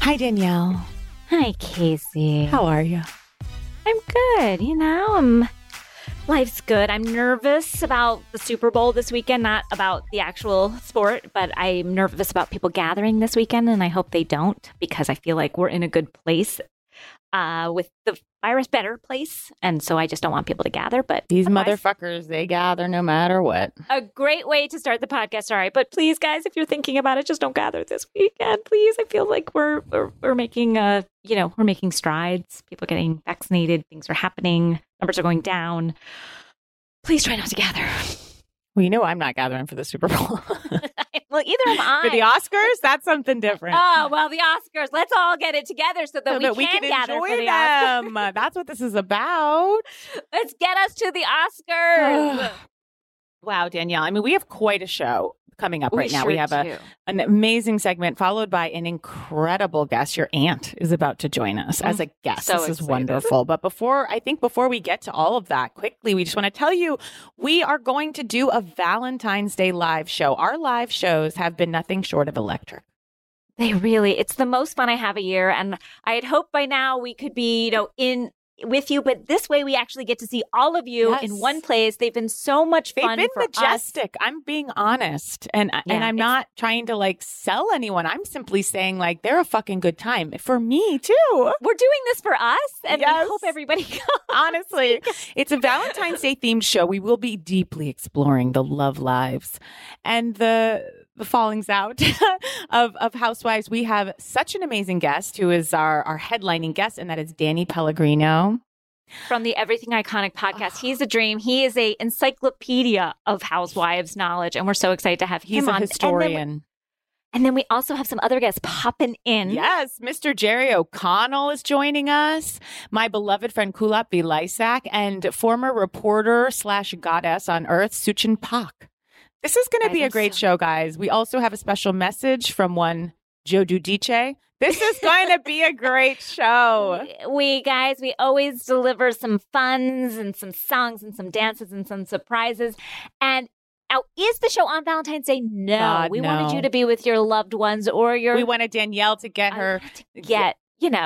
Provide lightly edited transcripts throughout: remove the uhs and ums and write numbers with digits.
Hi, Danielle. Hi, Casey. How are you? I'm good. Life's good. I'm nervous about the Super Bowl this weekend, not about the actual sport, but I'm nervous about people gathering this weekend, and I hope they don't because I feel like we're in a good place with the virus, better place, and so I just don't want people to gather. But these motherfuckers, they gather no matter what. A great way to start the podcast. All right, but please, guys, if you're thinking about it, just don't gather this weekend, please. I feel like we're making we're making strides. People are getting vaccinated. Things are happening. Numbers are going down. Please try not to gather. Well, you know I'm not gathering for the Super Bowl. Well, either am I. For the Oscars, that's something different. Oh, well, the Oscars. Let's all get it together so that we can gather enjoy for the them. Oscars. That's what this is about. Let's get us to the Oscars. Wow, Danielle. I mean, we have quite a show coming up right now. Sure We have an amazing segment followed by an incredible guest. Your aunt is about to join us as a guest. So this is excited. wonderful. But before we get to all of that, quickly, we just want to tell you we are going to do a Valentine's Day live show. Our live shows have been nothing short of electric. It's the most fun I have a year. And I had hoped by now we could be, in with you, but this way we actually get to see all of you in one place. They've been so much fun. They've been majestic. I'm being honest, and I'm not trying to sell anyone. I'm simply saying they're a fucking good time for me too. We're doing this for us, and we hope everybody comes. Honestly, it's a Valentine's Day themed show. We will be deeply exploring the love lives and the fallings out of housewives. We have such an amazing guest who is our headlining guest, and that is Danny Pellegrino. From the Everything Iconic podcast. He's a dream. He is a encyclopedia of housewives knowledge, and we're so excited to have him on. He's a historian. And then we also have some other guests popping in. Yes, Mr. Jerry O'Connell is joining us. My beloved friend Kulap Vilaysack and former reporter / goddess on Earth, Suchin Pak. This is going to be a great show, guys. We also have a special message from one Joe Giudice. This is going to be a great show. We always deliver some funs and some songs and some dances and some surprises. And now, is the show on Valentine's Day? No. God, we no. wanted you to be with your loved ones or your... We wanted Danielle to get her... Get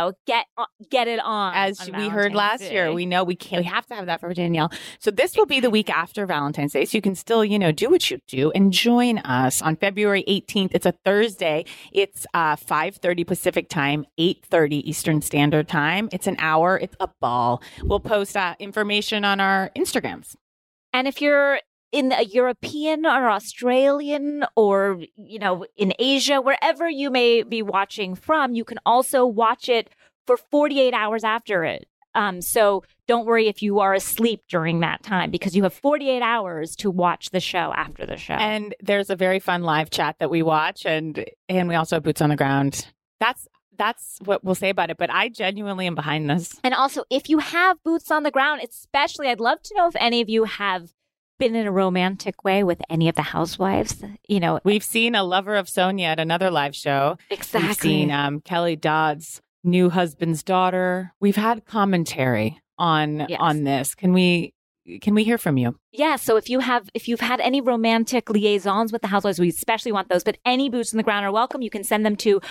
it on. As we heard last year, we know we have to have that for Danielle. So this will be the week after Valentine's Day. So you can still, do what you do and join us on February 18th. It's a Thursday. It's 5:30 Pacific time, 8:30 Eastern Standard Time. It's an hour. It's a ball. We'll post information on our Instagrams. And if you're in a European or Australian or, in Asia, wherever you may be watching from, you can also watch it for 48 hours after it. So don't worry if you are asleep during that time because you have 48 hours to watch the show after the show. And there's a very fun live chat that we watch and we also have boots on the ground. That's what we'll say about it. But I genuinely am behind this. And also, if you have boots on the ground, especially, I'd love to know if any of you have been in a romantic way with any of the housewives. We've seen a lover of Sonia at another live show. Exactly. We've seen Kelly Dodd's new husband's daughter. We've had commentary on this. Can we hear from you? Yeah. So if you've had any romantic liaisons with the housewives, we especially want those. But any boots on the ground are welcome. You can send them to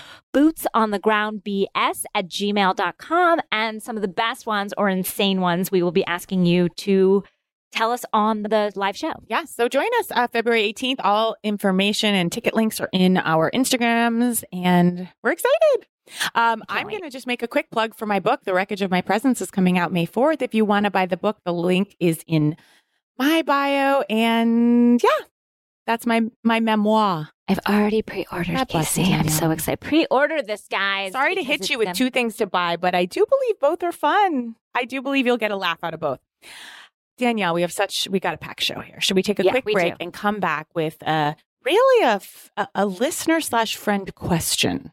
bootsonthegroundbs@gmail.com. And some of the best ones or insane ones, we will be asking you to tell us on the live show. Yeah, so join us February 18th. All information and ticket links are in our Instagrams, and we're excited. I'm going to just make a quick plug for my book. The Wreckage of My Presence is coming out May 4th. If you want to buy the book, the link is in my bio. And yeah, that's my memoir. I've already pre-ordered, Casey. I'm so excited. Pre-order this, guys. Sorry to hit you with two things to buy, but I do believe both are fun. I do believe you'll get a laugh out of both. Danielle, we got a packed show here. Should we take a quick break and come back with really a listener / friend question?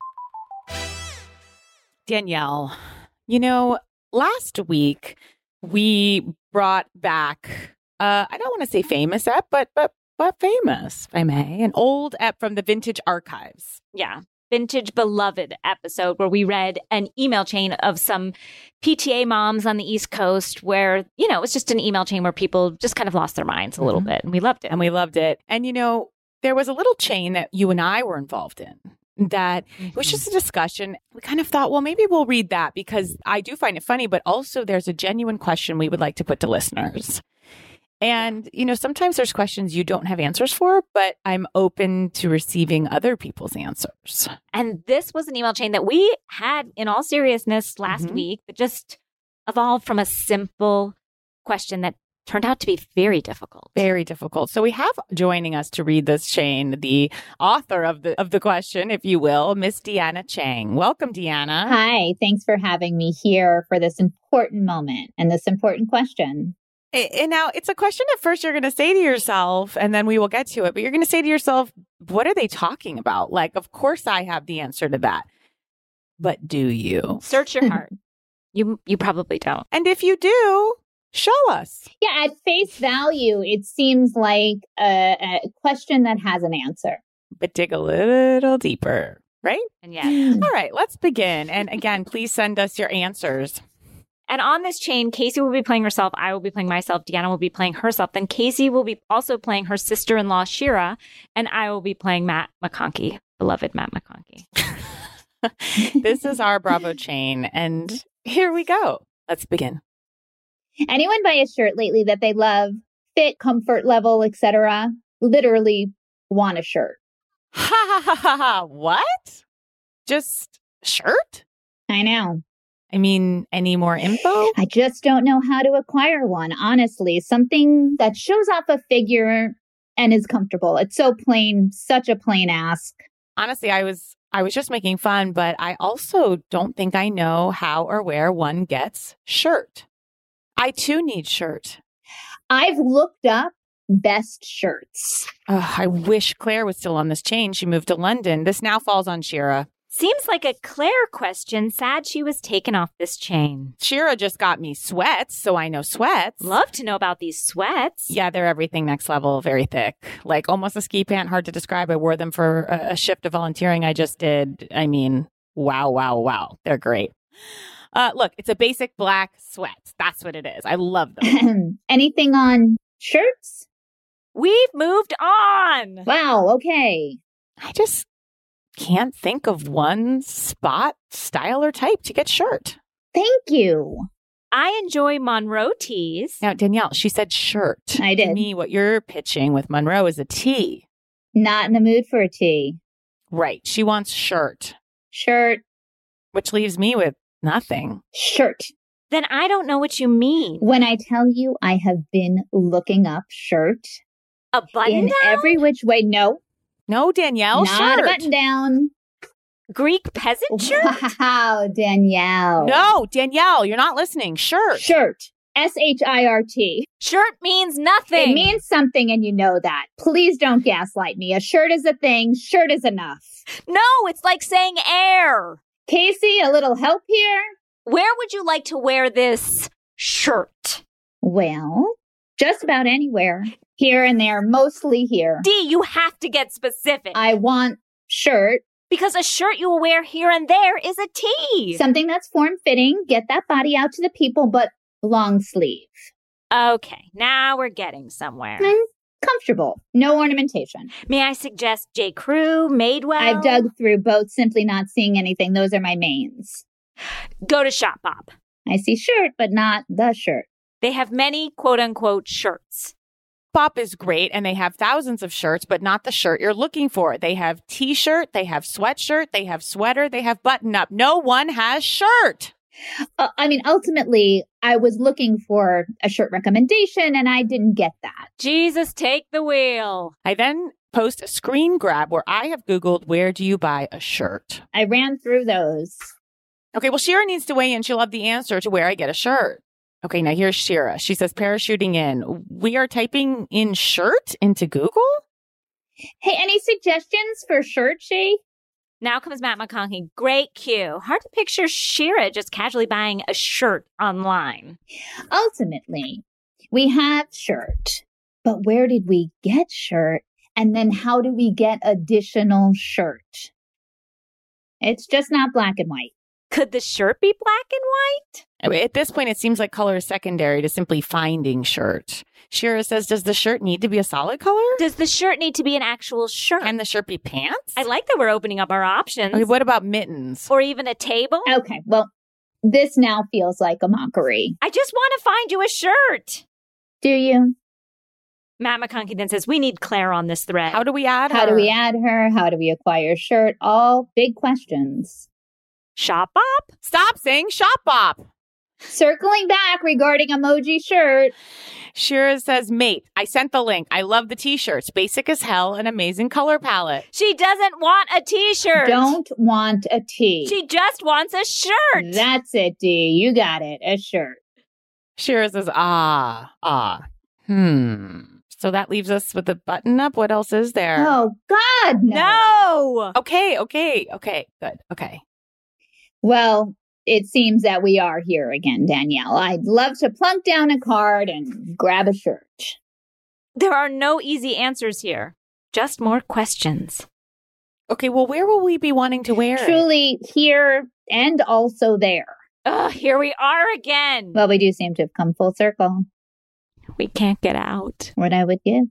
Danielle, last week we brought back, I don't want to say famous ep, but famous, if I may, an old ep from the Vintage Archives. Yeah. Vintage Beloved episode where we read an email chain of some PTA moms on the East Coast where, it was just an email chain where people just kind of lost their minds a little bit. And we loved it. And, there was a little chain that you and I were involved in. that it was just a discussion. We kind of thought, well, maybe we'll read that because I do find it funny, but also there's a genuine question we would like to put to listeners. And, sometimes there's questions you don't have answers for, but I'm open to receiving other people's answers. And this was an email chain that we had, in all seriousness, last week that just evolved from a simple question that turned out to be very difficult. Very difficult. So we have joining us to read this chain, the author of the question, if you will, Miss Deanna Chang. Welcome, Deanna. Hi. Thanks for having me here for this important moment and this important question. And now it's a question at first you're going to say to yourself, and then we will get to it, but you're going to say to yourself, what are they talking about? Like, of course I have the answer to that. But do you? Search your heart. You probably don't. And if you do, show us. Yeah, at face value, it seems like a question that has an answer. But dig a little deeper, right? And yeah. All right, let's begin. And again, please send us your answers. And on this chain, Casey will be playing herself. I will be playing myself. Deanna will be playing herself. Then Casey will be also playing her sister-in-law, Shira. And I will be playing Matt McConkey, beloved Matt McConkey. This is our Bravo chain. And here we go. Let's begin. Anyone buy a shirt lately that they love, fit, comfort level, etc.? Literally want a shirt. Ha ha ha ha ha. What? Just shirt? I know. I mean, any more info? I just don't know how to acquire one, honestly. Something that shows off a figure and is comfortable. It's so plain, such a plain ask. Honestly, I was just making fun, but I also don't think I know how or where one gets shirt. I too need shirt. I've looked up best shirts. I wish Claire was still on this chain. She moved to London. This now falls on Shira. Seems like a Claire question. Sad she was taken off this chain. Shira just got me sweats, so I know sweats. Love to know about these sweats. Yeah, they're everything next level, very thick. Like almost a ski pant, hard to describe. I wore them for a shift of volunteering I just did. I mean, wow. They're great. Look, it's a basic black sweats. That's what it is. I love them. Anything on shirts? We've moved on. Wow, okay. I just can't think of one spot, style, or type to get shirt. Thank you. I enjoy Monroe tees. Now, Danielle, she said shirt. I did. To me, what you're pitching with Monroe is a tee. Not in the mood for a tee. Right. She wants shirt. Shirt. Which leaves me with nothing. Shirt. Then I don't know what you mean. When I tell you I have been looking up shirt. A button in down? every which way. No, Danielle, not shirt. A button down. Greek peasant shirt? Wow, Danielle. No, Danielle, you're not listening. Shirt. Shirt. SHIRT. Shirt means nothing. It means something and you know that. Please don't gaslight me. A shirt is a thing. Shirt is enough. No, it's like saying air. Casey, a little help here? Where would you like to wear this shirt? Well, just about anywhere. Here and there, mostly here. D, you have to get specific. I want shirt. Because a shirt you will wear here and there is a tee. Something that's form-fitting, get that body out to the people, but long sleeve. Okay, now we're getting somewhere. Comfortable. No ornamentation. May I suggest J. Crew, Madewell? I've dug through both, simply not seeing anything. Those are my mains. Go to Shop Bob. I see shirt, but not the shirt. They have many quote-unquote shirts. Bop is great, and they have thousands of shirts, but not the shirt you're looking for. They have t-shirt, they have sweatshirt, they have sweater, they have button-up. No one has shirt. Ultimately, I was looking for a shirt recommendation, and I didn't get that. Jesus, take the wheel. I then post a screen grab where I have Googled, where do you buy a shirt? I ran through those. Okay, well, Shira needs to weigh in. She'll have the answer to where I get a shirt. Okay, now here's Shira. She says, parachuting in. We are typing in shirt into Google? Hey, any suggestions for shirt, Shay? Now comes Matt McConkey. Great cue. Hard to picture Shira just casually buying a shirt online. Ultimately, we have shirt. But where did we get shirt? And then how do we get additional shirt? It's just not black and white. Could the shirt be black and white? At this point, it seems like color is secondary to simply finding shirt. Shira says, does the shirt need to be a solid color? Does the shirt need to be an actual shirt? Can the shirt be pants? I like that we're opening up our options. Okay, what about mittens? Or even a table? Okay, well, this now feels like a mockery. I just want to find you a shirt. Do you? Matt McConkey then says, we need Claire on this thread. How do we add her? How do we add her? How do we acquire a shirt? All big questions. Shop Bop? Stop saying Shop Bop. Circling back regarding emoji shirt. Shira says, mate, I sent the link. I love the t-shirts. Basic as hell, an amazing color palette. She doesn't want a t-shirt. Don't want a tee. She just wants a shirt. That's it, D. You got it. A shirt. Shira says, So that leaves us with the button up. What else is there? Oh, God, no. No. Okay, good. Okay. Well, it seems that we are here again, Danielle. I'd love to plunk down a card and grab a shirt. There are no easy answers here. Just more questions. Okay, well, where will we be wanting to wear it? Truly here and also there. Ugh, here we are again. Well, we do seem to have come full circle. We can't get out. What I would give.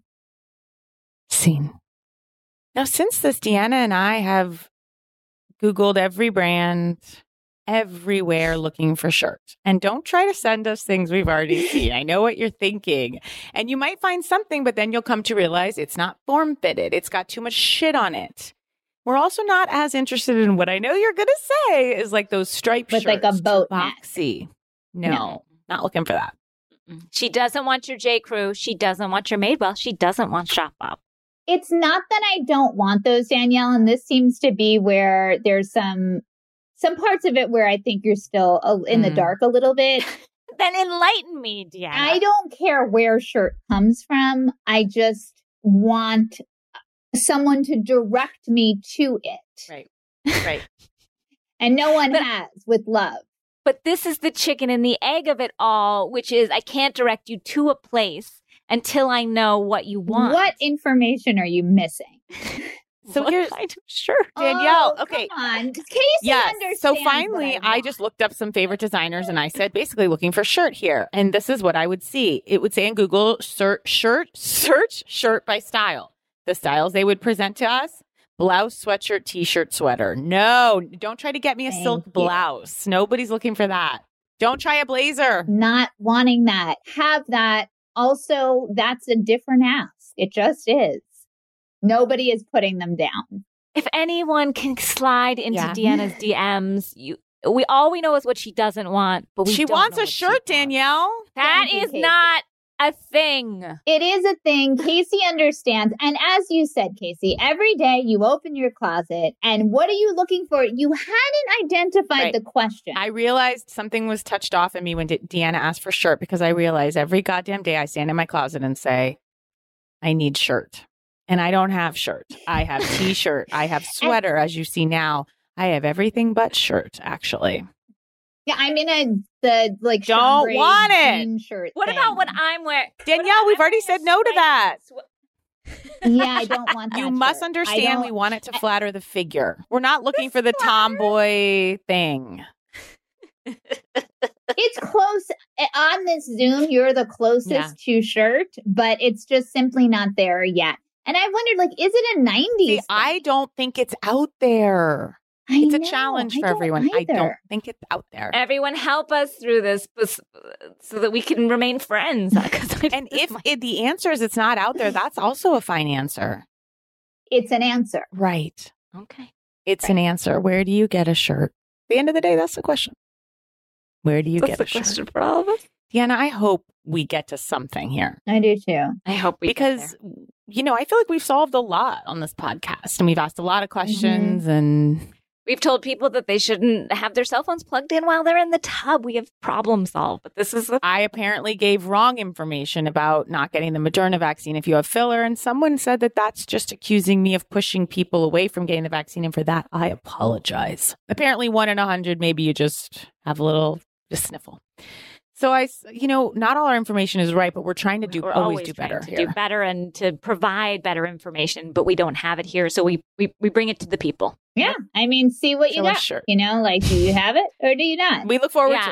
Scene. Now, since this, Deanna and I have Googled every brand everywhere looking for shirts. And don't try to send us things we've already seen. I know what you're thinking. And you might find something, but then you'll come to realize it's not form fitted. It's got too much shit on it. We're also not as interested in what I know you're going to say is like those striped with shirts. Like a boat boxy. No, not looking for that. She doesn't want your J. Crew. She doesn't want your Madewell. She doesn't want Shop Bop. It's not that I don't want those, Danielle, and this seems to be where there's some parts of it where I think you're still in the dark a little bit. Then enlighten me, Deanna. I don't care where shirt comes from. I just want someone to direct me to it. Right. And no one has with love. But this is the chicken and the egg of it all, which is I can't direct you to a place until I know what you want. What information are you missing? So here's shirt. Danielle. Okay. Come on. Casey understands. So finally, I just looked up some favorite designers and I said, basically looking for shirt here. And this is what I would see. It would say in Google, search shirt by style. The styles they would present to us. Blouse, sweatshirt, t-shirt, sweater. No, don't try to get me a silk blouse. Nobody's looking for that. Don't try a blazer. Not wanting that. Have that. Also, that's a different ask. It just is. Nobody is putting them down. If anyone can slide into Deanna's DMs, all we know is what she doesn't want. But she wants a shirt, Danielle. That is not a thing. It is a thing. Casey understands. And as you said, Casey, every day you open your closet and what are you looking for? You hadn't identified the question. I realized something was touched off in me when Deanna asked for shirt because I realized every goddamn day I stand in my closet and say, I need shirt. And I don't have shirt. I have t-shirt. I have sweater, as you see now. I have everything but shirt, actually. Yeah, I'm in the don't want it. Shirt what thing. About what I'm wearing? Danielle, we've already said no to that. Yeah, I don't want that. You must understand we want it to flatter the figure. We're not looking for the tomboy thing. It's close. On this Zoom, you're the closest to shirt, but it's just simply not there yet. And I wondered, is it a 90s thing? I don't think it's out there. It's a challenge for everyone. Either. I don't think it's out there. Everyone help us through this so that we can remain friends. And if the answer is it's not out there, that's also a fine answer. It's an answer. Right. Okay. It's an answer. Where do you get a shirt? At the end of the day, that's the question. Where do you get a shirt? That's the question for all of us. Deanna, I hope we get to something here. I do too. I hope we because, I feel like we've solved a lot on this podcast and we've asked a lot of questions and we've told people that they shouldn't have their cell phones plugged in while they're in the tub. We have problem solved, but this is I apparently gave wrong information about not getting the Moderna vaccine if you have filler, and someone said that that's just accusing me of pushing people away from getting the vaccine, and for that, I apologize. Apparently 1 in 100, maybe you just have a sniffle. So not all our information is right, but we're trying to always do better here. Do better and to provide better information, but we don't have it here, so we bring it to the people. Yeah, I mean, see what you got. Sure. Do you have it or do you not? We look forward to it.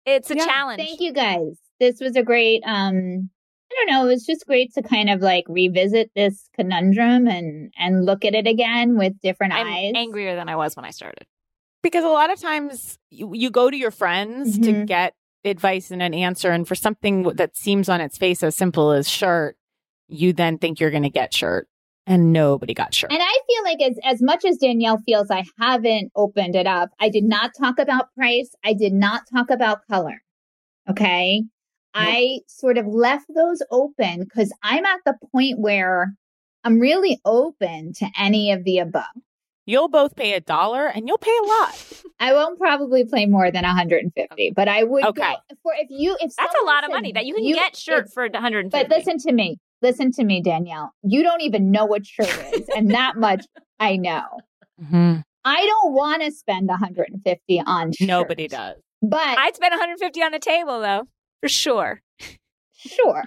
It's a challenge. Thank you guys. This was a great, I don't know, it was just great to kind of like revisit this conundrum and look at it again with different eyes. I'm angrier than I was when I started. Because a lot of times you go to your friends to get advice and an answer. And for something that seems on its face as simple as shirt, you then think you're going to get shirt. And nobody got shirt. And I feel like as much as Danielle feels I haven't opened it up, I did not talk about price. I did not talk about color. Okay. Nope. I sort of left those open because I'm at the point where I'm really open to any of the above. You'll both pay $1 and you'll pay a lot. I won't probably pay more than $150, but I would. Okay. If that's a lot of money that you can get shirt for $150. But listen to me, Danielle. You don't even know what shirt is, and that much I know. Mm-hmm. I don't want to spend $150 on shirt. Nobody does. But I'd spend $150 on a table, though, for sure. Sure.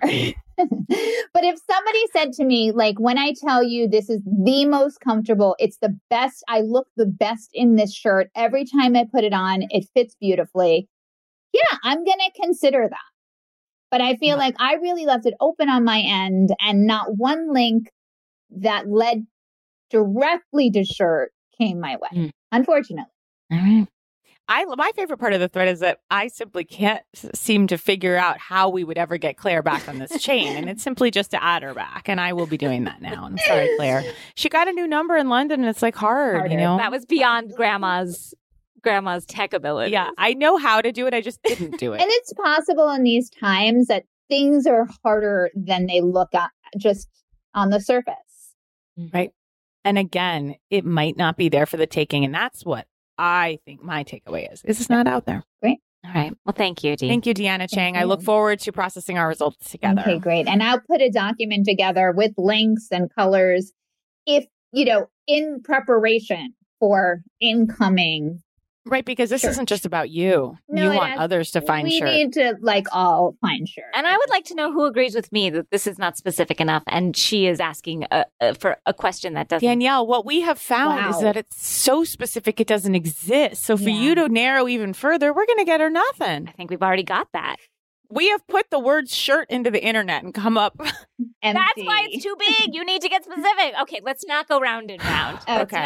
But if somebody said to me, like, when I tell you this is the most comfortable, it's the best, I look the best in this shirt. Every time I put it on, it fits beautifully. Yeah, I'm going to consider that. But I feel like I really left it open on my end and not one link that led directly to shirt came my way, unfortunately. All right. My favorite part of the thread is that I simply can't seem to figure out how we would ever get Claire back on this chain. And it's simply just to add her back. And I will be doing that now. I'm sorry, Claire. She got a new number in London and it's like harder. You know? That was beyond grandma's tech ability. Yeah, I know how to do it. I just didn't do it. And it's possible in these times that things are harder than they look at just on the surface. Right. And again, it might not be there for the taking. And that's what I think my takeaway is it's not out there. Great. All right. Well, thank you, Dee. Thank you, Deanna Chang. I look forward to processing our results together. Okay, great. And I'll put a document together with links and colors if, in preparation for incoming. Right, because this isn't just about you. No, you want others to find shirt. We need to all find shirt. And I would like to know who agrees with me that this is not specific enough. And she is asking for a question that doesn't. Danielle, what we have found is that it's so specific it doesn't exist. So for you to narrow even further, we're going to get her nothing. I think we've already got that. We have put the word shirt into the internet and come up. Empty. That's why it's too big. You need to get specific. Okay, let's not go round and round.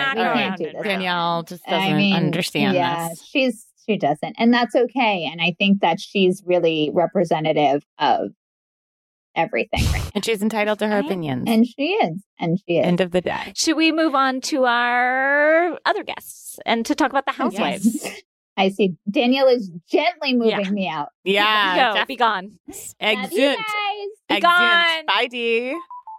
Danielle just doesn't understand this. She doesn't. And that's okay. And I think that she's really representative of everything right now. And she's entitled to her opinions. And she is. End of the day. Should we move on to our other guests and to talk about the housewives? Yes. I see Danielle is gently moving me out. Yeah. Go. Be gone. Exeunt. Be gone. Bye, Dee.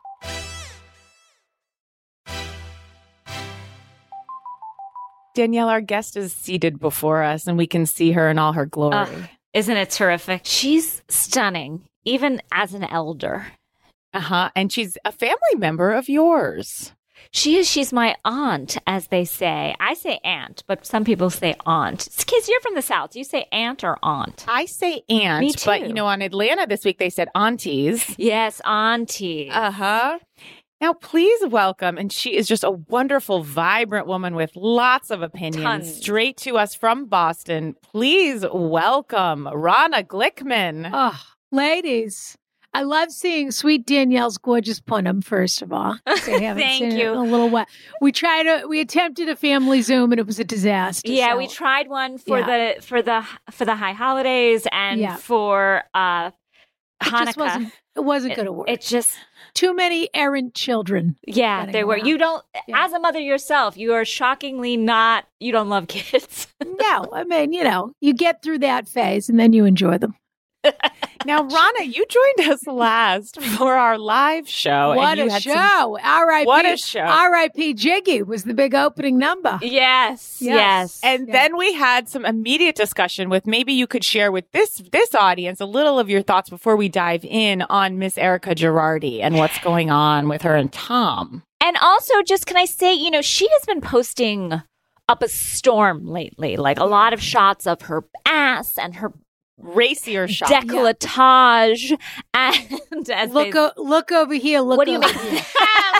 Danielle, our guest is seated before us and we can see her in all her glory. Isn't it terrific? She's stunning, even as an elder. And she's a family member of yours. She is. She's my aunt, as they say. I say aunt, but some people say aunt. Kids, you're from the South. Do you say aunt or aunt? I say aunt. Me too. But, on Atlanta this week, they said aunties. Yes, aunties. Now, please welcome, and she is just a wonderful, vibrant woman with lots of opinions. Tons. Straight to us from Boston. Please welcome Rana Glickman. Oh, ladies. I love seeing sweet Danielle's gorgeous punim, first of all. Thank you. In a little while. We attempted a family Zoom and it was a disaster. Yeah, we tried one for the high holidays and for Hanukkah. It wasn't going to work. It just too many errant children. Yeah, they were. You don't, as a mother yourself, you are shockingly not. You don't love kids. No, I mean, you get through that phase and then you enjoy them. Now, Rana, you joined us last for our live show. What a show. R.I.P. What a show. R.I.P. Jiggy was the big opening number. Yes. And then we had some immediate discussion with maybe you could share with this audience a little of your thoughts before we dive in on Miss Erica Girardi and what's going on with her and Tom. And also, just can I say, she has been posting up a storm lately, like a lot of shots of her ass and her racier shot. Decolletage. And as look over here. What do you make?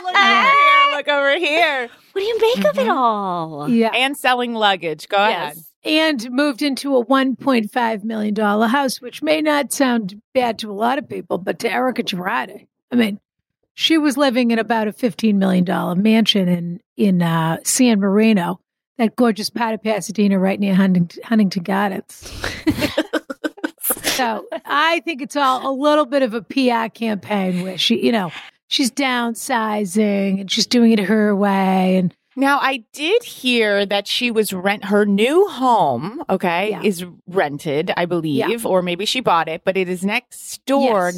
Look over here. What do you make of it all? Yeah. And selling luggage. Go ahead. and moved into a $1.5 million house, which may not sound bad to a lot of people, but to Erika Girardi, I mean, she was living in about a $15 million mansion in San Marino, that gorgeous part of Pasadena right near Huntington Gardens. So I think it's all a little bit of a PR campaign where she's downsizing and she's doing it her way. And now, I did hear that she was her new home, is rented, I believe, or maybe she bought it, but it is next door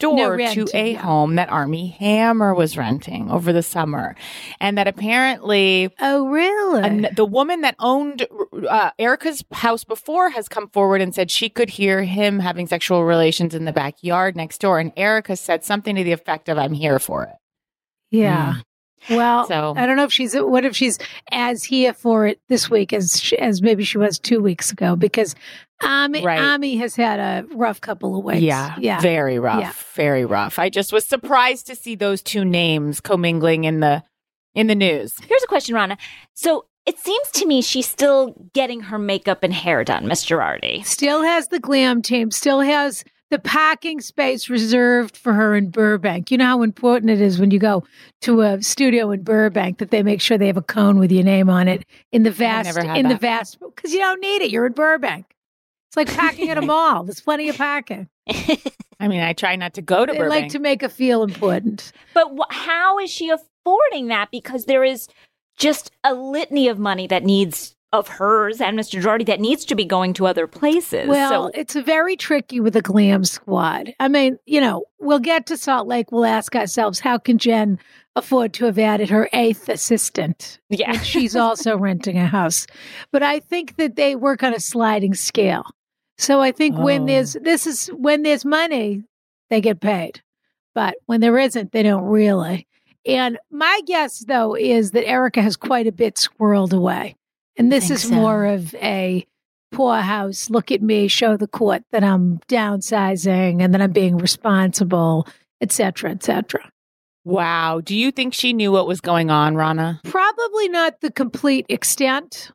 to a home that Armie Hammer was renting over the summer. And that apparently... Oh, really? The woman that owned Erika's house before has come forward and said she could hear him having sexual relations in the backyard next door. And Erika said something to the effect of, "I'm here for it." Yeah. Well, so, I don't know if what if she's as here for it this week as maybe she was 2 weeks ago, because Armie has had a rough couple of weeks. Yeah. Very rough. Yeah. Very rough. I just was surprised to see those two names commingling in the news. Here's a question, Rana. So it seems to me she's still getting her makeup and hair done, Miss Girardi. Still has the glam team, still has the parking space reserved for her in Burbank. You know how important it is when you go to a studio in Burbank that they make sure they have a cone with your name on it the vast, because you don't need it. You're in Burbank. It's like parking at a mall. There's plenty of parking. I mean, I try not to go to Burbank. They like to make her feel important. But how is she affording that? Because there is just a litany of money of hers and Mr. Girardi that needs to be going to other places. Well, it's very tricky with the glam squad. I mean, we'll get to Salt Lake. We'll ask ourselves, how can Jen afford to have added her 8th assistant? Yeah. And she's also renting a house. But I think that they work on a sliding scale. So I think when there's money, they get paid. But when there isn't, they don't really. And my guess, though, is that Erika has quite a bit squirreled away. And this is more of a poor house, look at me, show the court that I'm downsizing and that I'm being responsible, et cetera, et cetera. Wow. Do you think she knew what was going on, Rana? Probably not the complete extent.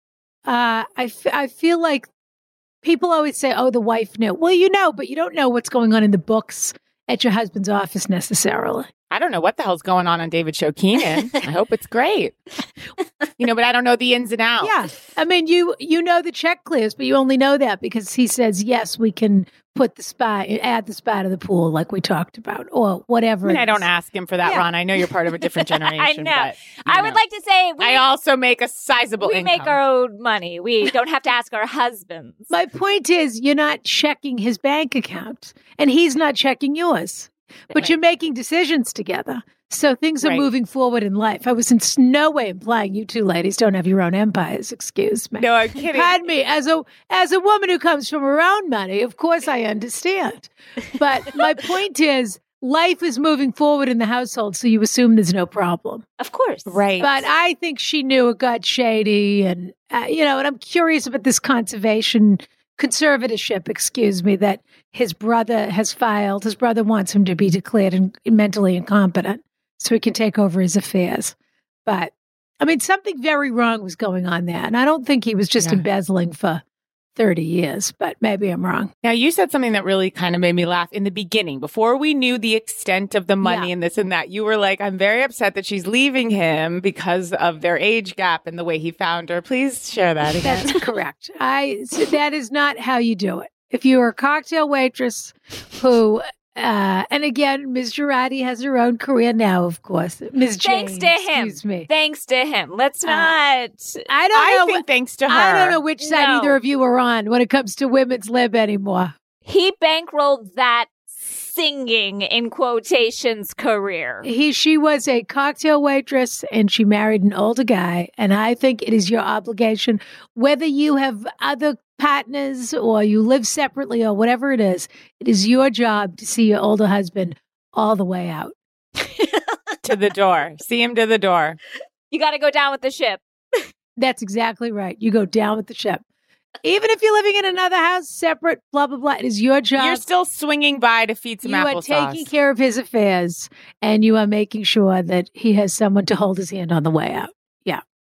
I feel like people always say, oh, the wife knew. Well, but you don't know what's going on in the books at your husband's office necessarily. I don't know what the hell's going on David Shokeenan. I hope it's great. But I don't know the ins and outs. Yeah. I mean, you know the check clears, but you only know that because he says, yes, we can add the spa to the pool like we talked about or whatever. I don't ask him for that, Ron. I know you're part of a different generation. I know. But, I would like to say I also make a sizable income. We make our own money. We don't have to ask our husbands. My point is you're not checking his bank account and he's not checking yours. But you're making decisions together. So things are moving forward in life. I was in no way implying you two ladies don't have your own empires. Excuse me. No, I'm kidding. Pardon me. As a woman who comes from her own money, of course I understand. But my point is life is moving forward in the household, so you assume there's no problem. Of course. Right. But I think she knew it got shady. And, and I'm curious about this conservatorship, that his brother has filed. His brother wants him to be declared mentally incompetent so he can take over his affairs. But, I mean, something very wrong was going on there. And I don't think he was just embezzling for 30 years, but maybe I'm wrong. Now, you said something that really kind of made me laugh in the beginning. Before we knew the extent of the money and this and that, you were like, I'm very upset that she's leaving him because of their age gap and the way he found her. Please share that again. That's correct. That is not how you do it. If you're a cocktail waitress who, and again, Ms. Girardi has her own career now, of course. Ms. James, thanks to him. Excuse me. Thanks to him. Let's not. I think thanks to her. I don't know which side either of you are on when it comes to women's lib anymore. He bankrolled that singing in quotations career. She was a cocktail waitress and she married an older guy. And I think it is your obligation, whether you have other partners or you live separately or whatever it is your job to see your older husband all the way out. To the door. See him to the door. You got to go down with the ship. That's exactly right. You go down with the ship. Even if you're living in another house, separate, blah, blah, blah, it is your job. You're still swinging by to feed some applesauce. You are taking care of his affairs and you are making sure that he has someone to hold his hand on the way out. Yeah. Well,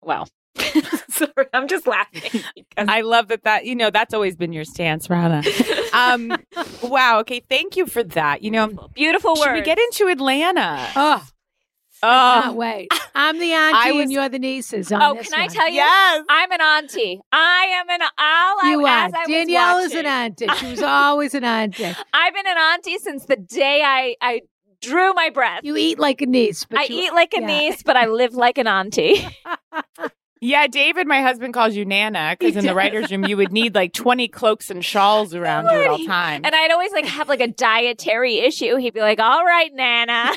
Sorry, I'm just laughing. I love that, that's always been your stance, Rana. Wow. Okay. Thank you for that. Beautiful words. Should we get into Atlanta? Oh, I can't wait. I'm the auntie and you're the nieces. Can I tell you? Yes. I'm an auntie. I am You are. Danielle is an auntie. She was always an auntie. I've been an auntie since the day I drew my breath. You eat like a niece. I eat like a niece, but I live like an auntie. Yeah, David, my husband, calls you Nana because in the writer's room you would need like 20 cloaks and shawls around you at all times. And I'd always have a dietary issue. He'd be like, "All right, Nana."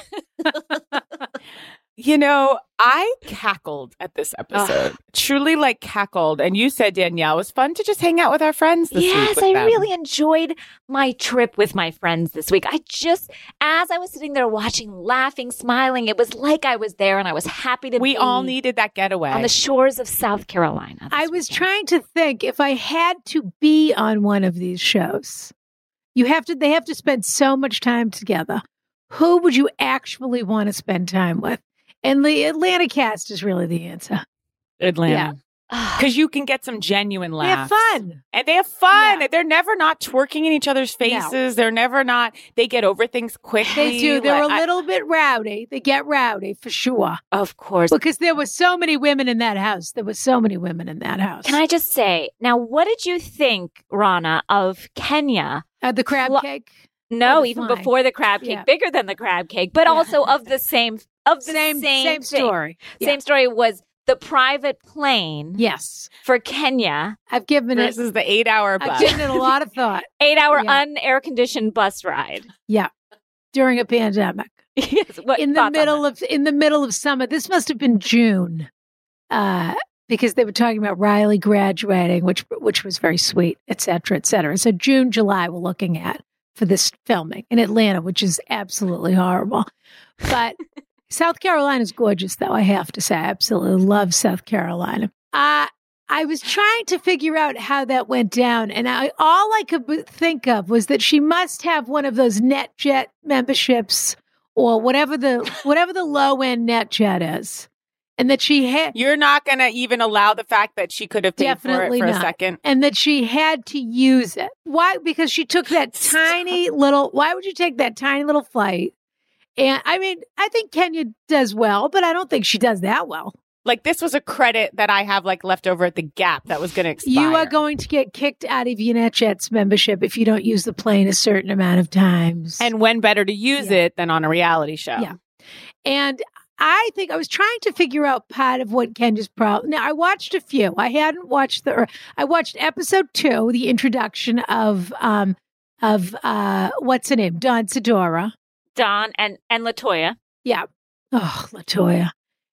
I cackled at this episode. Truly cackled. And you said, Danielle, it was fun to just hang out with our friends this week. Yes, I really enjoyed my trip with my friends this week. As I was sitting there watching, laughing, smiling, it was like I was there and I was happy to be. We all needed that getaway. On the shores of South Carolina. I was trying to think if I had to be on one of these shows. They have to spend so much time together. Who would you actually want to spend time with? And the Atlanta cast is really the answer. Atlanta. Because you can get some genuine laughs. They have fun. And they have fun. Yeah. They're never not twerking in each other's faces. No. They're never not. They get over things quickly. They do. They're a little bit rowdy. They get rowdy for sure. Of course. Because there were so many women in that house. Can I just say, now, what did you think, Rana, of Kenya? The crab cake? No, even before the crab cake. Bigger than the crab cake. But also of the same... same story. Same story was the private plane. Yes. For Kenya. I've given This is the 8-hour bus. I've given it a lot of thought. 8-hour unair conditioned bus ride. Yeah. During a pandemic. Yes. In the middle of summer. This must have been June. Because they were talking about Riley graduating, which was very sweet, et cetera, et cetera. So June, July we're looking at for this filming in Atlanta, which is absolutely horrible. But South Carolina is gorgeous, though, I have to say. I absolutely love South Carolina. I was trying to figure out how that went down, and all I could think of was that she must have one of those NetJet memberships or whatever the low-end NetJet is, and that she had... You're not going to even allow the fact that she could have paid for it for a second? And that she had to use it. Why? Because she took that tiny little... Why would you take that tiny little flight? And I mean, I think Kenya does well, but I don't think she does that well. This was a credit that I have left over at the Gap that was going to expire. You are going to get kicked out of your NetJet's membership if you don't use the plane a certain amount of times. And when better to use it than on a reality show. Yeah. And I think I was trying to figure out part of what Kenya's problem. Now, I watched a few. I hadn't watched I watched episode 2, the introduction of what's her name? Dawn Sedora. Dawn and LaToya. Yeah. Oh, LaToya.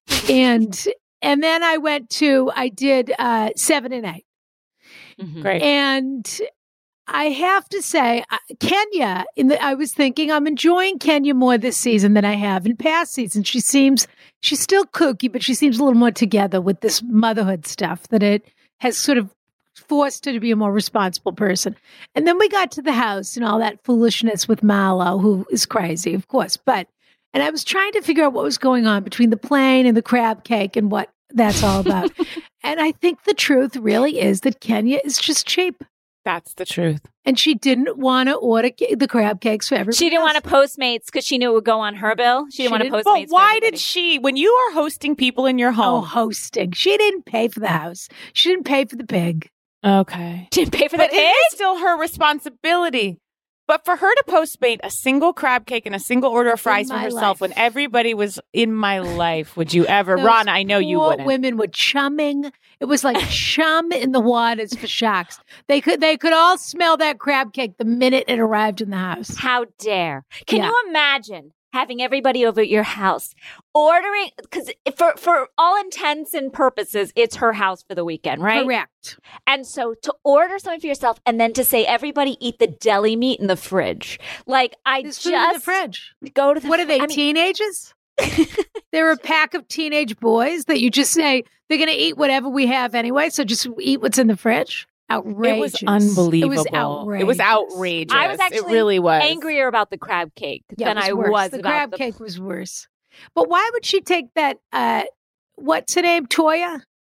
And then I did 7 and 8. Mm-hmm. Great. And I have to say, Kenya, I was thinking I'm enjoying Kenya more this season than I have in past seasons. She's still kooky, but she seems a little more together with this motherhood stuff that it has sort of forced her to be a more responsible person. And then we got to the house and all that foolishness with Marlo, who is crazy, of course. And I was trying to figure out what was going on between the plane and the crab cake and what that's all about. And I think the truth really is that Kenya is just cheap. That's the truth. And she didn't want to order the crab cakes for everybody. She didn't want to Postmates because she knew it would go on her bill. She didn't want to Postmates. But why did she? When you are hosting people in your home. Oh, hosting. She didn't pay for the house. She didn't pay for the pig. Okay. Didn't pay for the pig? It's still her responsibility. But for her to Postmate a single crab cake and a single order of fries for herself when everybody was in my life, would you ever? Rana, I know you wouldn't. Women were chumming. It was like chum in the waters for sharks. They could all smell that crab cake the minute it arrived in the house. How dare. Can you imagine having everybody over at your house ordering, because for all intents and purposes, it's her house for the weekend, right? Correct. And so to order something for yourself and then to say, everybody eat the deli meat in the fridge. There's food in the fridge. Go to the What are they, teenagers? They're a pack of teenage boys that you just say, they're going to eat whatever we have anyway, so just eat what's in the fridge. Outrageous. It was unbelievable. It was outrageous. I was actually it really was. angrier about the crab cake than I was the about crab cake was worse. But why would she take that, what's her name, Toya?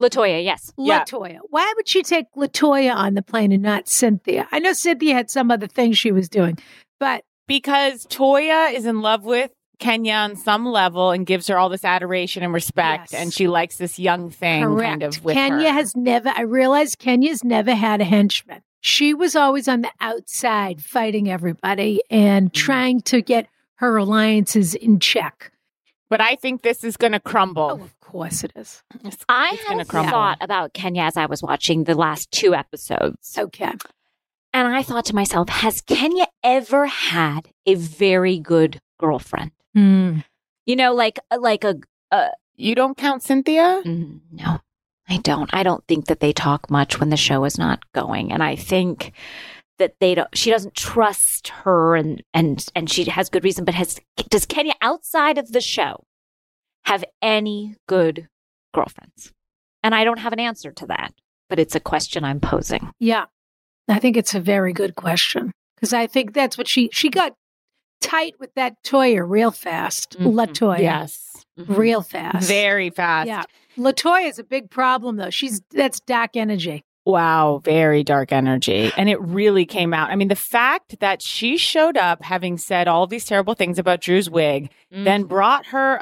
LaToya, yes. LaToya. Why would she take LaToya on the plane and not Cynthia? I know Cynthia had some other thing she was doing, but because Toya is in love with Kenya on some level and gives her all this adoration and respect, and she likes this young thing kind of with Kenya her. has never, I realized Kenya's never had a henchman. She was always on the outside fighting everybody and trying to get her alliances in check. But I think this is going to crumble. Oh, of course it is. I had a thought about Kenya as I was watching the last 2 episodes. Okay. And I thought to myself, has Kenya ever had a very good girlfriend? Mm. You know, like a You don't count Cynthia? No, I don't. I don't think that they talk much when the show is not going. And I think that she doesn't trust her and she has good reason. But does Kenya outside of the show have any good girlfriends? And I don't have an answer to that, but it's a question I'm posing. Yeah, I think it's a very good question because I think that's what she got tight with that Toya real fast. LaToya. Yes. Real fast. Very fast. Yeah. LaToya is a big problem though. That's dark energy. Wow, very dark energy. And it really came out. I mean, the fact that she showed up having said all these terrible things about Drew's wig, then brought her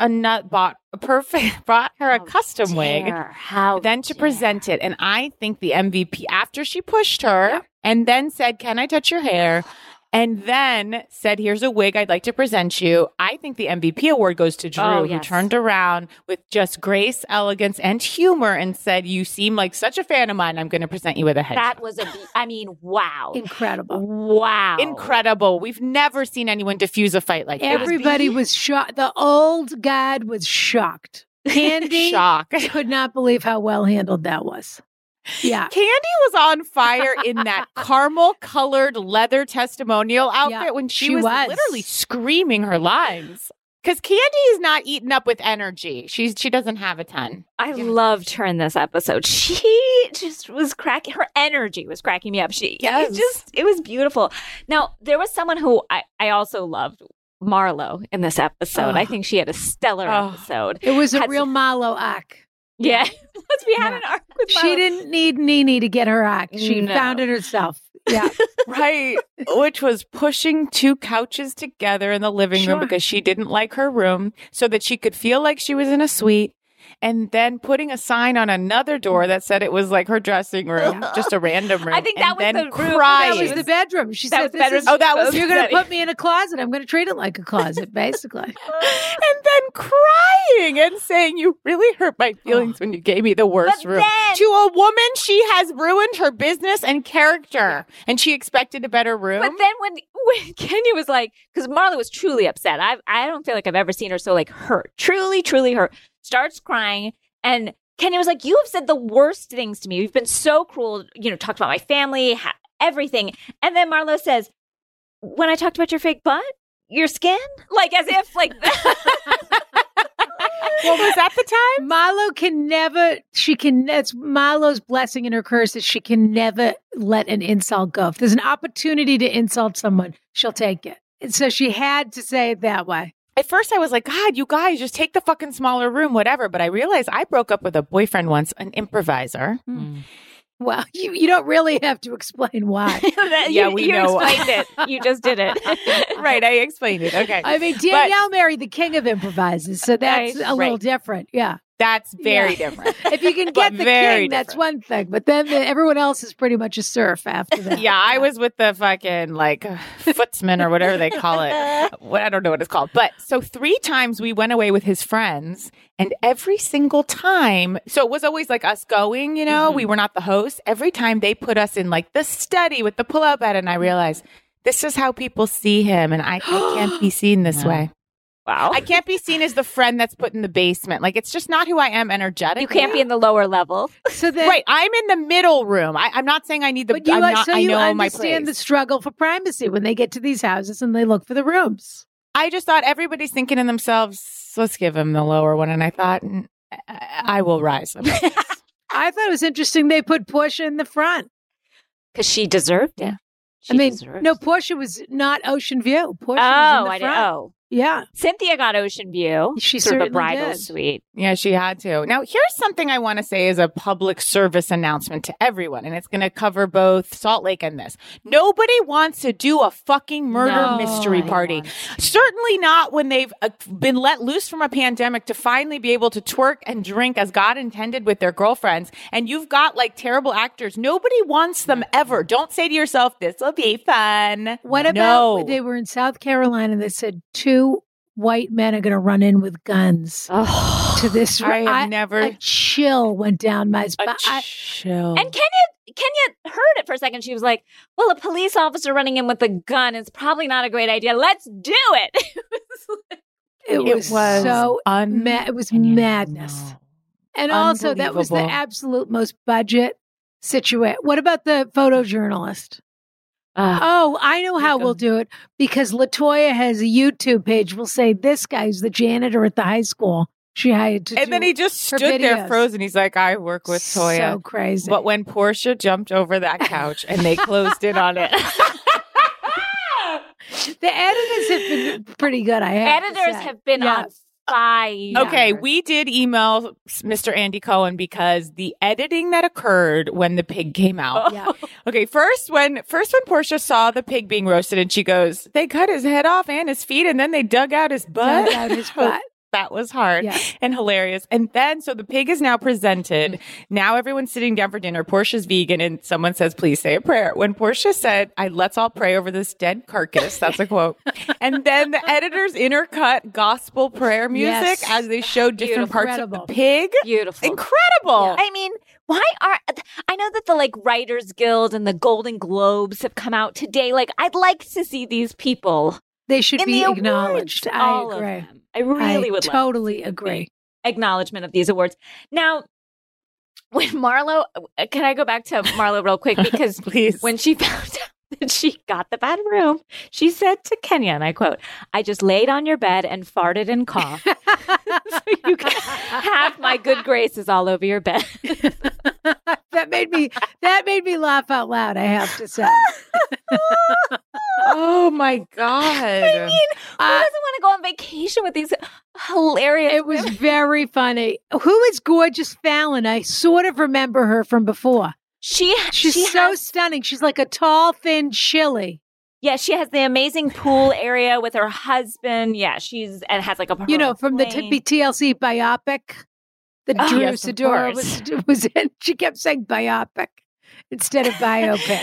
a custom wig, then to present it. And I think the MVP, after she pushed her and then said, "Can I touch your hair?" and then said, "Here's a wig I'd like to present you," I think the MVP award goes to Drew, who turned around with just grace, elegance, and humor and said, "You seem like such a fan of mine. I'm going to present you with a headshot." That was wow. Incredible. Wow. Incredible. We've never seen anyone diffuse a fight like that. Everybody was shocked. The old guard was shocked. Candy could not believe how well handled that was. Yeah. Candy was on fire in that caramel colored leather testimonial outfit when she was literally screaming her lines. Because Candy is not eaten up with energy. She doesn't have a ton. I loved her in this episode. She just was cracking, her energy was cracking me up. It was beautiful. Now, there was someone who I also loved, Marlo, in this episode. I think she had a stellar episode. It was a real Marlo arc. Yeah. Let's be having an arc with Marlo. She didn't need Nene to get her arc. She found it herself. Yeah. Right. Which was pushing 2 couches together in the living room because she didn't like her room so that she could feel like she was in a suite. And then putting a sign on another door that said it was like her dressing room, just a random room. I think that was the room. That was the bedroom. She said, "You're going to put me in a closet. I'm going to treat it like a closet, basically." And then crying and saying, "You really hurt my feelings when you gave me the worst room." To a woman, she has ruined her business and character, and she expected a better room. But then when Kenya was like, because Marlo was truly upset. I don't feel like I've ever seen her so like hurt, truly hurt. Starts crying, and Kenya was like, "You have said the worst things to me. You've been so cruel, talked about my family, everything." And then Marlo says, "When I talked about your fake butt, your skin?" Like, as if, like... Well, was that the time? Marlo that's Marlo's blessing and her curse is she can never let an insult go. If there's an opportunity to insult someone, she'll take it. And so she had to say it that way. At first, I was like, "God, you guys, just take the fucking smaller room, whatever." But I realized I broke up with a boyfriend once, an improviser. Well, you don't really have to explain why. You explained it. You just did it. Right, I explained it. Okay. I mean, Danielle married the king of improvisers, so that's a little different. Yeah. That's very different. If you can get the king, that's one thing. But then everyone else is pretty much a serf after that. Yeah, I was with the fucking footsman or whatever they call it. I don't know what it's called. But so 3 times we went away with his friends, and every single time, so it was always like us going, we were not the host. Every time they put us in like the study with the pull-out bed, and I realized this is how people see him, and I can't be seen this way. Wow. I can't be seen as the friend that's put in the basement. Like, it's just not who I am energetically. You can't be in the lower level. So then, right. I'm in the middle room. I'm not saying I need the... But you understand my the struggle for privacy when they get to these houses and they look for the rooms. I just thought everybody's thinking to themselves, let's give him the lower one. And I thought, I will rise. I thought it was interesting they put Portia in the front. Because she deserved it. No, Portia was not Ocean View. Portia was in the front. Yeah. Cynthia got Ocean View. She sort of a certainly bridal did. suite. Yeah, she had to. Now, here's something I want to say as a public service announcement to everyone, and it's going to cover both Salt Lake and this. Nobody wants to do a fucking murder mystery party. Certainly not when they've been let loose from a pandemic to finally be able to twerk and drink as God intended with their girlfriends. And you've got like terrible actors. Nobody wants them ever. Don't say to yourself, this will be fun. What about they were in South Carolina and they said 2 white men are going to run in with guns to this. A chill went down my spine. Chill. And Kenya heard it for a second. She was like, well, a police officer running in with a gun is probably not a great idea. Let's do it. It was so it was madness. No. And also that was the absolute most budget situation. What about the photojournalist? I know how we'll do it because LaToya has a YouTube page. We'll say this guy's the janitor at the high school she hired to and then he just stood there frozen. He's like, I work with Toya. So crazy. But when Portia jumped over that couch and they closed in on it. The editors have been pretty good, I have to say. Editors have been on fire. Okay, we did email Mr. Andy Cohen because the editing that occurred when the pig came out. Yeah. Okay, first when Portia saw the pig being roasted and she goes, they cut his head off and his feet and then they dug out his butt. Dug out his butt. That was hard and hilarious. And then, so the pig is now presented. Now everyone's sitting down for dinner. Portia's vegan and someone says, please say a prayer. When Portia said, let's all pray over this dead carcass. That's a quote. And then the editors intercut gospel prayer music as they showed different parts of the pig. Beautiful. Incredible. Yeah. I mean, I know that the Writers Guild and the Golden Globes have come out today. I'd like to see these people. They should be acknowledged. I agree. I really would totally agree. Acknowledgement of these awards. Now, when Marlo, can I go back to Marlo real quick? Because please. When she found out that she got the bad room, she said to Kenya, and I quote, I just laid on your bed and farted and coughed. So you can have my good graces all over your bed. That made me laugh out loud, I have to say. Oh my God. I mean, who doesn't want to go on vacation with these hilarious It was very funny. Who is gorgeous Fallon? I sort of remember her from before. She's so stunning. She's like a tall, thin chili. Yeah, she has the amazing pool area with her husband. Yeah, and has like a from the TLC biopic that Drew Sidora was in. She kept saying biopic instead of biopic.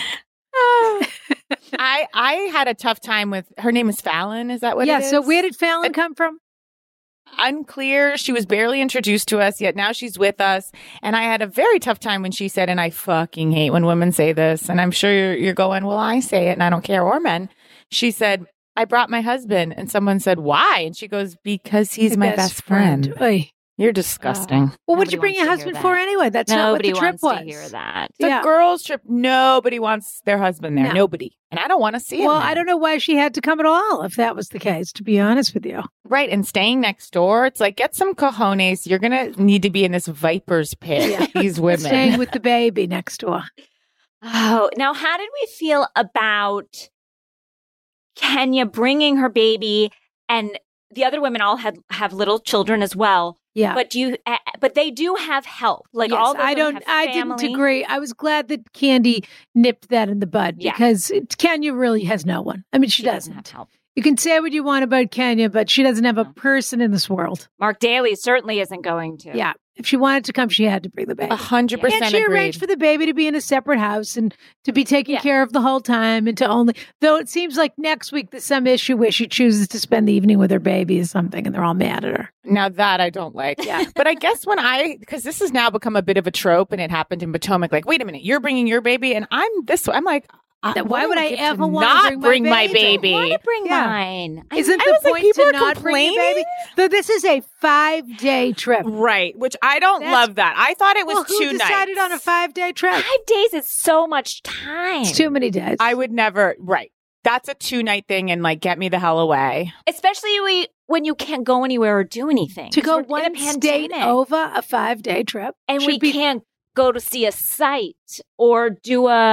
I had a tough time with her name is Fallon. Is that what it is? Yeah. So where did Fallon come from? Unclear. She was barely introduced to us, yet now she's with us. And I had a very tough time when she said, and I fucking hate when women say this. And I'm sure you're going, well, I say it and I don't care, or men. She said, I brought my husband. And someone said, why? And she goes, because he's my best friend. Oy. You're disgusting. Well, what'd you bring your husband for anyway? That's not what the trip was. Nobody wants to hear that. The girls' trip, nobody wants their husband there. No. Nobody. And I don't want to see him. Well, I don't know why she had to come at all, if that was the case, to be honest with you. Right. And staying next door, it's like, get some cojones. You're going to need to be in this viper's pit. These women. Staying with the baby next door. Oh, now how did we feel about Kenya bringing her baby, and the other women all have little children as well? Yeah, but they do have help. I didn't agree. I was glad that Candy nipped that in the bud because Kenya really has no one. I mean, she doesn't have help. You can say what you want about Kenya, but she doesn't have a person in this world. Mark Daly certainly isn't going to. Yeah. If she wanted to come, she had to bring the baby. 100% And she arranged for the baby to be in a separate house and to be taken care of the whole time and to only... Though it seems like next week there's some issue where she chooses to spend the evening with her baby or something and they're all mad at her. Now that I don't like. Yeah. But I guess because this has now become a bit of a trope and it happened in Potomac, like, wait a minute, you're bringing your baby and I'm this way. I'm like... why would I ever want to bring my baby? I want to bring mine. Isn't the point to not bring your baby? So this is a 5-day trip. Right, which I don't love that. I thought it was 2 nights. Who decided on a 5-day trip? 5 days is so much time. It's too many days. I would never, that's a 2-night thing and get me the hell away. Especially when you can't go anywhere or do anything. To go one state over a 5-day trip. And we can't go to see a site or do a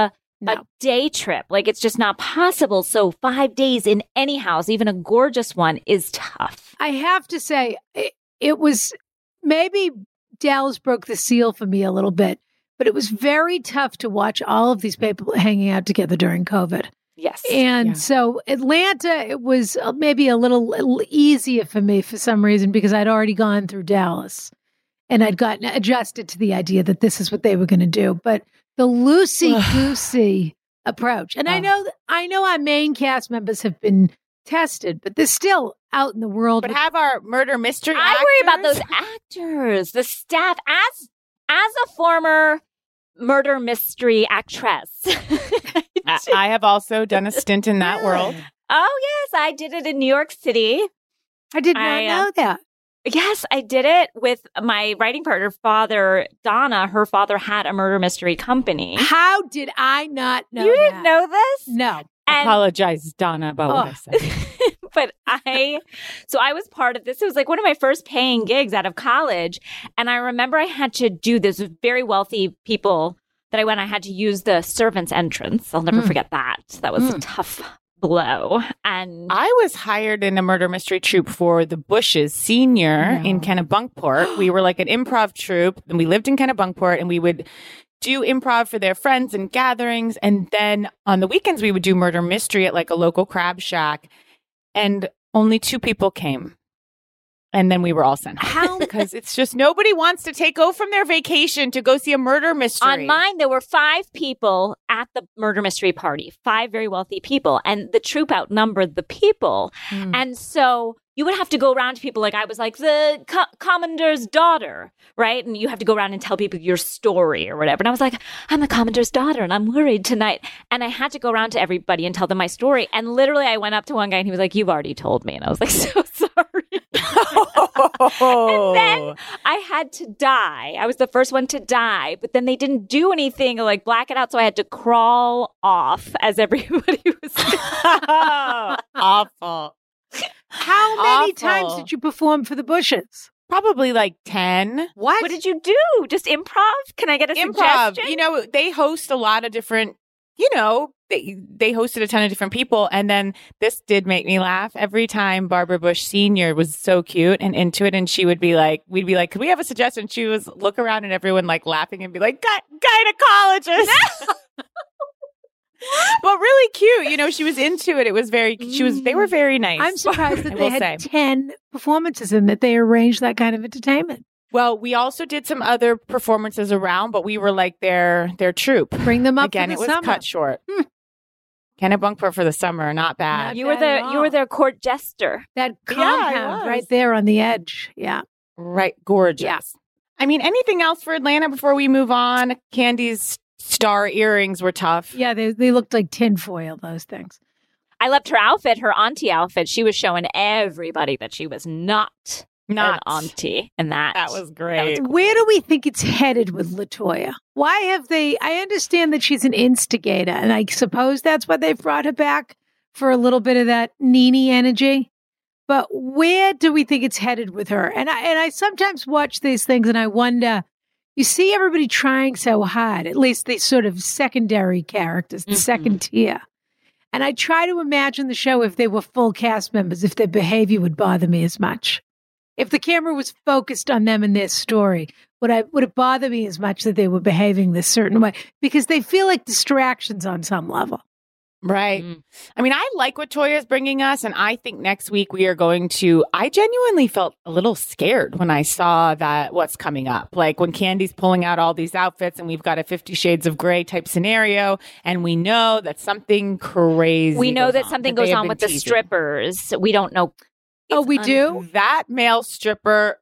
a day trip. Like, it's just not possible. So 5 days in any house, even a gorgeous one, is tough. I have to say, it was maybe Dallas broke the seal for me a little bit, but it was very tough to watch all of these people hanging out together during COVID. Yes. And so Atlanta, it was maybe a little easier for me for some reason because I'd already gone through Dallas and I'd gotten adjusted to the idea that this is what they were going to do. But the loosey-goosey approach. And I know our main cast members have been tested, but they're still out in the world. But have our murder mystery actors? I worry about those actors, the staff. As a former murder mystery actress, I have also done a stint in that world. Oh, yes. I did it in New York City. I did not know that. Yes, I did it with my writing partner, Father Donna. Her father had a murder mystery company. How did I not know You didn't know this? No. Apologize, Donna, about what I said. But so I was part of this. It was like one of my first paying gigs out of college. And I remember I had to do this with very wealthy people that I had to use the servants' entrance. I'll never forget that. That was a tough blow. And I was hired in a murder mystery troupe for the Bushes Senior in Kennebunkport. We were like an improv troupe, and we lived in Kennebunkport, and we would do improv for their friends and gatherings. And then on the weekends, we would do murder mystery at like a local crab shack. And only 2 people came. And then we were all sent home. Because it's just nobody wants to go from their vacation to go see a murder mystery. On mine, there were 5 people at the murder mystery party, 5 very wealthy people. And the troupe outnumbered the people. And so you would have to go around to people like I was like the commander's daughter, right? And you have to go around and tell people your story or whatever. And I was like, I'm the commander's daughter and I'm worried tonight. And I had to go around to everybody and tell them my story. And literally I went up to one guy and he was like, you've already told me. And I was like, so sorry. And then I had to die. I was the first one to die. But then they didn't do anything or like black it out. So I had to crawl off as everybody was awful. How many times did you perform for the Bushes? Probably like 10. What did you do? Just improv? Can I get a suggestion? You know, they host a lot of different, they hosted a ton of different people. And then this did make me laugh. Every time Barbara Bush Sr. was so cute and into it. And she would be like, we'd be like, could we have a suggestion? She was look around and everyone like laughing and be like, gynecologist. But really cute. She was into it. It was they were very nice. I'm surprised that they had 10 performances and that they arranged that kind of entertainment. Well, we also did some other performances around, but we were like their troupe. Bring them up again. For the it was summer. Cut short. Kennebunkport for the summer, not bad. You were their court jester. That compound right there on the edge. Yeah, right. Gorgeous. Yeah. I mean, anything else for Atlanta before we move on? Candy's star earrings were tough. Yeah, they looked like tinfoil, those things. I loved her outfit, her auntie outfit. She was showing everybody that she was not an auntie. And that was great. Cool. Where do we think it's headed with LaToya? Why have they... I understand that she's an instigator, and I suppose that's why they've brought her back for a little bit of that Nene energy. But where do we think it's headed with her? And I sometimes watch these things and I wonder... You see everybody trying so hard, at least the sort of secondary characters, the second tier. And I try to imagine the show if they were full cast members, if their behavior would bother me as much. If the camera was focused on them and their story, would it bother me as much that they were behaving this certain way? Because they feel like distractions on some level. Right. I mean, I like what Toya's bringing us, and I think next week we are going to... I genuinely felt a little scared when I saw that what's coming up. Like when Candy's pulling out all these outfits and we've got a 50 Shades of Grey type scenario, and we know that something crazy We know that something goes on with the strippers. We don't know. We do? That male stripper...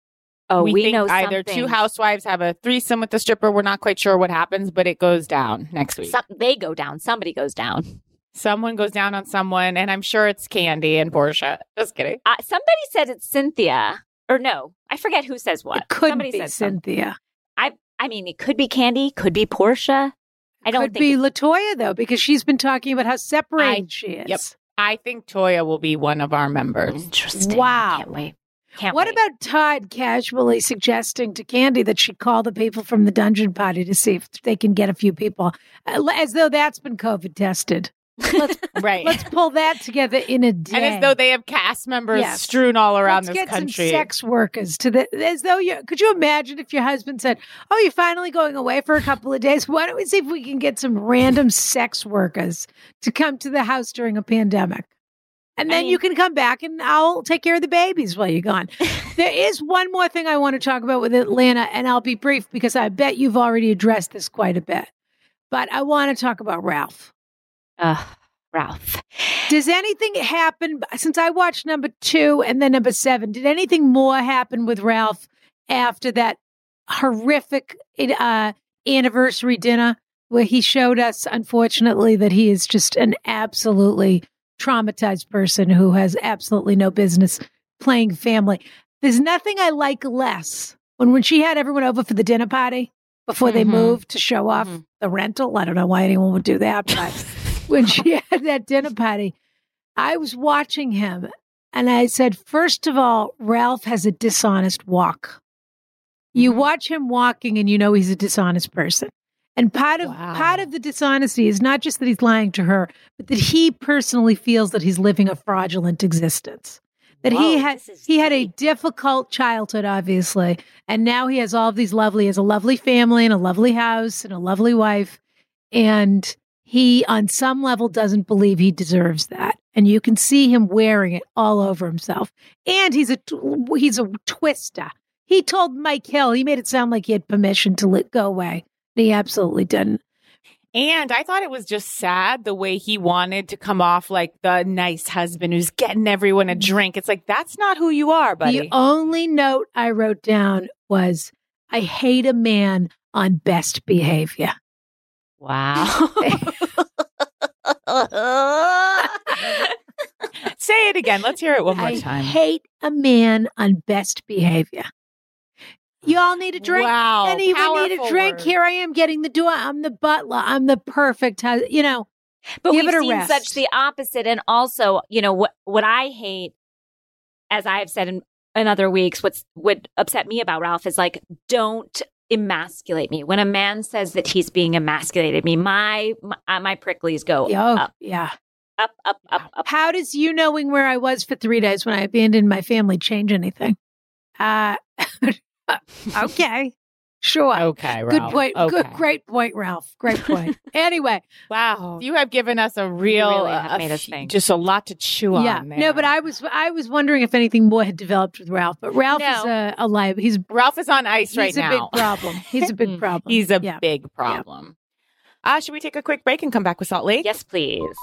we think know either something. 2 housewives have a threesome with the stripper. We're not quite sure what happens, but it goes down next week. They go down. Somebody goes down. Someone goes down on someone, and I'm sure it's Candy and Portia. Just kidding. Somebody said it's Cynthia. Or no, I forget who says what. It could Somebody be said Cynthia. I mean, it could be Candy, could be Portia. I don't could think be LaToya, though, because she's been talking about how separated she is. Yep. I think Toya will be one of our members. Interesting. Wow. Can't wait. What about Todd casually suggesting to Candy that she call the people from the dungeon party to see if they can get a few people, as though that's been COVID tested? Let's pull that together in a day. And as though they have cast members strewn all around this country. Let's get some sex workers as though could you imagine if your husband said, "Oh, you're finally going away for a couple of days. Why don't we see if we can get some random sex workers to come to the house during a pandemic? And then you can come back and I'll take care of the babies while you're gone." There is one more thing I want to talk about with Atlanta, and I'll be brief because I bet you've already addressed this quite a bit. But I want to talk about Ralph. Ralph. Does anything happen since I watched number 2 and then number 7? Did anything more happen with Ralph after that horrific anniversary dinner where he showed us, unfortunately, that he is just an absolutely traumatized person who has absolutely no business playing family? There's nothing I like less when she had everyone over for the dinner party before they moved to show off the rental. I don't know why anyone would do that, but when she had that dinner party, I was watching him and I said, first of all, Ralph has a dishonest walk. You watch him walking and you know he's a dishonest person. And part of the dishonesty is not just that he's lying to her, but that he personally feels that he's living a fraudulent existence. That he had a difficult childhood, obviously, and now he has all of these he has a lovely family and a lovely house and a lovely wife, and he, on some level, doesn't believe he deserves that. And you can see him wearing it all over himself. And he's a twister. He told Mike Hill, he made it sound like he had permission to go away. He absolutely didn't. And I thought it was just sad the way he wanted to come off like the nice husband who's getting everyone a drink. It's like, that's not who you are, buddy. The only note I wrote down was, I hate a man on best behavior. Wow. Say it again. Let's hear it one more time. I hate a man on best behavior. You all need a drink? Wow. Anyone need a drink? Here I am getting the door. I'm the butler. I'm the perfect husband. But give we've it a seen rest. such the opposite. And also, what I hate, as I've said in other weeks, what upset me about Ralph is like, don't emasculate me. When a man says that he's being emasculated, my pricklies go up. Yeah. Up. How does you knowing where I was for 3 days when I abandoned my family change anything? Okay. Sure. Okay, Ralph. Good point. Okay. Great point, Ralph. Great point. Anyway. Wow. You have given us a real, really have made us think. Just a lot to chew on there. No, but I was wondering if anything more had developed with Ralph. But Ralph is a lie. Ralph is on ice right now. He's a big problem. He's a big problem. He's a big problem. Should we take a quick break and come back with Salt Lake? Yes, please.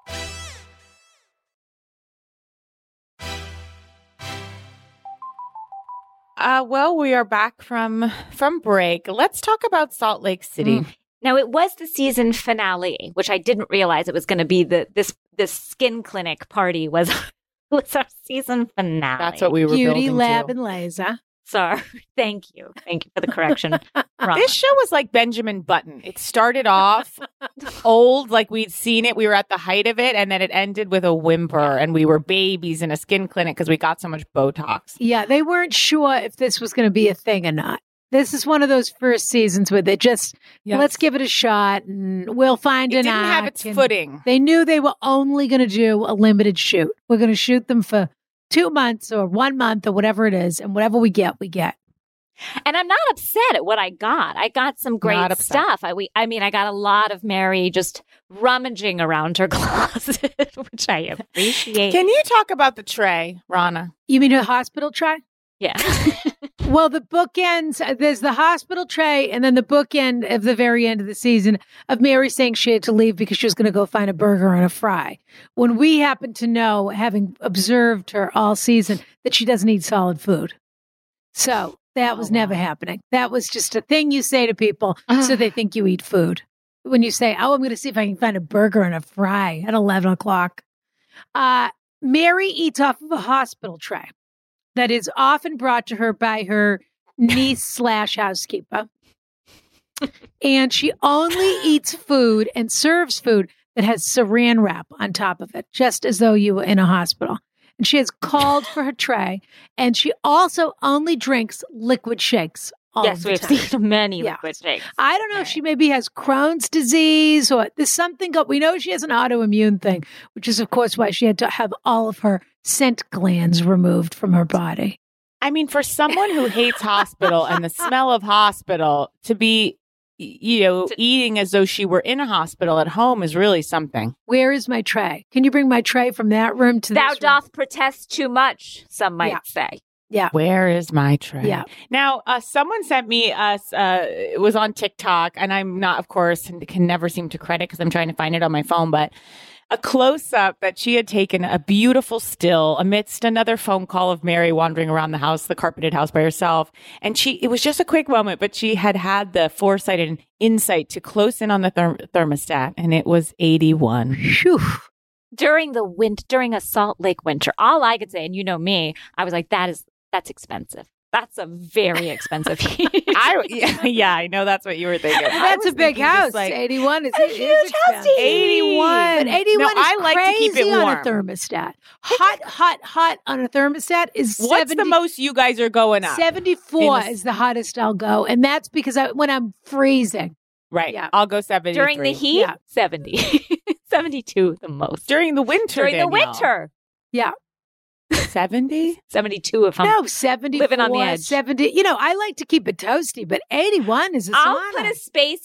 Well, we are back from break. Let's talk about Salt Lake City. Now, it was the season finale, which I didn't realize it was going to be this skin clinic party was our season finale. That's what we were Beauty building Lab to. and Laser. Sorry. Thank you for the correction. This show was like Benjamin Button. It started off old, like we'd seen it. We were at the height of it, and then it ended with a whimper, and we were babies in a skin clinic because we got so much Botox. Yeah, they weren't sure if this was going to be a thing or not. This is one of those first seasons where they just, let's give it a shot, and we'll find an act. It didn't have its footing. They knew they were only going to do a limited shoot. We're going to shoot them for 2 months or 1 month or whatever it is, and whatever we get, we get. And I'm not upset at what I got. I got some great stuff. I mean, I got a lot of Mary just rummaging around her closet, which I appreciate. Can you talk about the tray, Rana? You mean her hospital tray? Yeah. Well, the bookends, there's the hospital tray and then the bookend of the very end of the season of Mary saying she had to leave because she was going to go find a burger and a fry. When we happen to know, having observed her all season, that she doesn't eat solid food. So that was never happening. That was just a thing you say to people so they think you eat food. When you say, I'm going to see if I can find a burger and a fry at 11 o'clock. Mary eats off of a hospital tray that is often brought to her by her niece/housekeeper. And she only eats food and serves food that has saran wrap on top of it, just as though you were in a hospital. And she has called for her tray. And she also only drinks liquid shakes. Yes, we've seen many liquid shakes. I don't know if she maybe has Crohn's disease or there's something. We know she has an autoimmune thing, which is, of course, why she had to have all of her scent glands removed from her body. I mean, for someone who hates hospital and the smell of hospital to be, eating as though she were in a hospital at home is really something. Where is my tray? Can you bring my tray from that room to this room? Thou doth protest too much, some might say. Yeah. Where is my tray? Yeah. Now, someone sent me it was on TikTok, and I'm not, of course, can never seem to credit because I'm trying to find it on my phone, but a close-up that she had taken a beautiful still amidst another phone call of Mary wandering around the house, the carpeted house by herself. And it was just a quick moment, but she had the foresight and insight to close in on the thermostat, and it was 81. Phew. During a Salt Lake winter, all I could say, and you know me, I was like, that's expensive. That's a very expensive heat. I know that's what you were thinking. That's a big house. 81 is a huge house. 81. But 81 is I like crazy to keep it warm. on a thermostat. Hot on a thermostat is 70. What's the most you guys are going up? 74 is the hottest I'll go. And that's because when I'm freezing. Right. Yeah. I'll go 73. During the heat, 70. 72 the most. During the winter, During the winter. Yeah. 70? 72 if I'm 74, living on the edge. 70. I like to keep it toasty, but 81 is a sauna. I'll put a space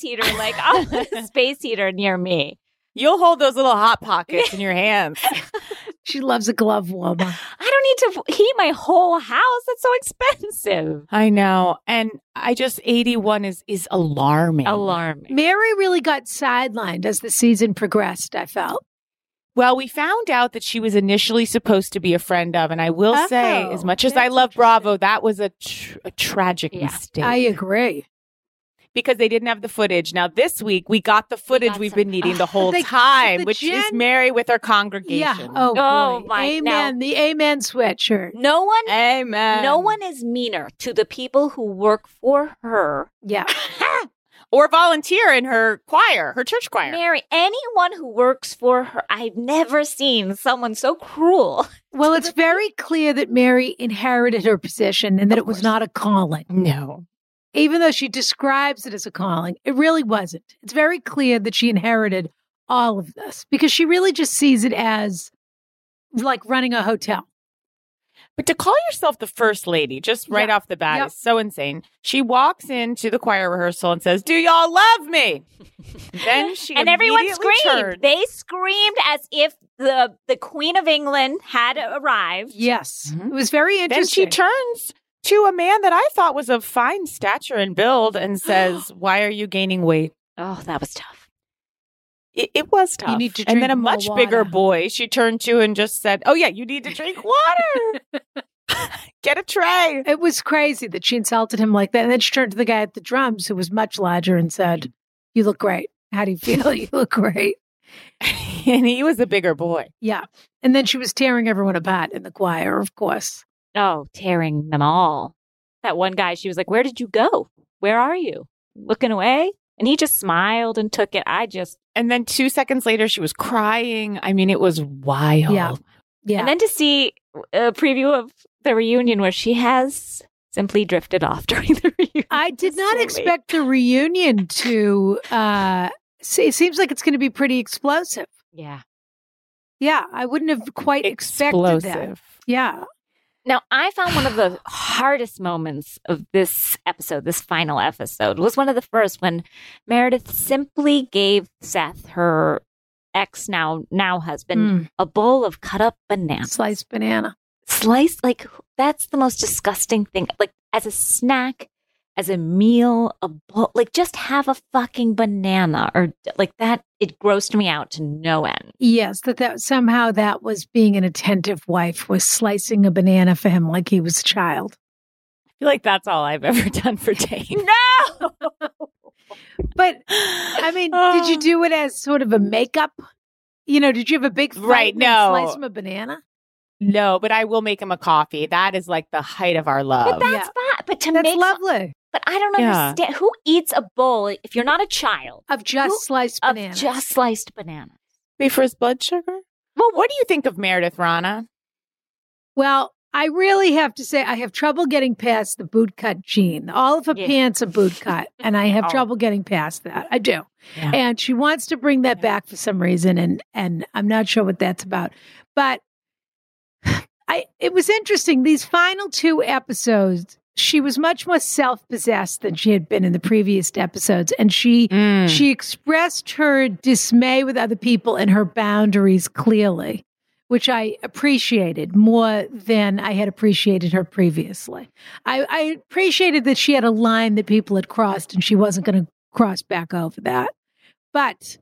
heater near me. You'll hold those little hot pockets in your hands. She loves a glove warmer. I don't need to heat my whole house. That's so expensive. I know. And 81 is alarming. Mary really got sidelined as the season progressed, I felt. Well, we found out that she was initially supposed to be a friend of, and I will say, as much as I love Bravo, that was a tragic mistake. I agree. Because they didn't have the footage. Now, this week, we got the footage we've been needing the whole time, which is Mary with her congregation. Yeah. Oh my. Amen. The amen sweatshirt. Amen. No one is meaner to the people who work for her. Yeah. Or volunteer in her choir, her church choir. Mary, anyone who works for her, I've never seen someone so cruel. Well, it's very clear that Mary inherited her position and that it was not a calling. No. Even though she describes it as a calling, it really wasn't. It's very clear that she inherited all of this because she really just sees it as like running a hotel. But to call yourself the first lady, just right off the bat, is so insane. She walks into the choir rehearsal and says, "Do y'all love me?" Then she and everyone screamed. turned. They screamed as if the Queen of England had arrived. Yes. Mm-hmm. It was very interesting. Then she turns to a man that I thought was of fine stature and build and says, "Why are you gaining weight?" Oh, that was tough. It was tough. You need to drink and then a more much water. bigger boy she turned to and just said, "Oh, yeah, you need to drink water. Get a tray." It was crazy that she insulted him like that. And then she turned to the guy at the drums who was much larger and said, "You look great. How do you feel? You look great." And he was a bigger boy. Yeah. And then she was tearing everyone apart in the choir, of course. Oh, tearing them all. That one guy, she was like, "Where did you go? Where are you? Looking away?" And he just smiled and took it. And then 2 seconds later, she was crying. I mean, it was wild. Yeah. And then to see a preview of the reunion where she has simply drifted off during the reunion. I did not expect the reunion to, it seems like it's going to be pretty explosive. Yeah. Yeah. I wouldn't have quite expected that. Yeah. Now, I found one of the hardest moments of this episode, this final episode, was one of the first when Meredith simply gave Seth, her ex now husband, a bowl of cut up bananas. Sliced banana. That's the most disgusting thing. Like, as a snack, as a meal, a bowl, like, just have a fucking banana or like that. It grossed me out to no end. Yes, that somehow that was being an attentive wife, was slicing a banana for him like he was a child. I feel like that's all I've ever done for Dave. No! But, I mean, did you do it as sort of a makeup? Did you have a big fight and slice him a banana? No, but I will make him a coffee. That is like the height of our love. But that's fine. But that's lovely. But I don't understand. Who eats a bowl, if you're not a child, of just sliced bananas? Of just sliced bananas. Wait, for his blood sugar? Well, what do you think of Meredith, Rana? Well, I really have to say I have trouble getting past the bootcut jean. All of her pants are bootcut, and I have trouble getting past that. I do. Yeah. And she wants to bring that back for some reason, and I'm not sure what that's about. But it was interesting. These final 2 episodes, she was much more self-possessed than she had been in the previous episodes, and she expressed her dismay with other people and her boundaries clearly, which I appreciated more than I had appreciated her previously. I appreciated that she had a line that people had crossed and she wasn't going to cross back over that. But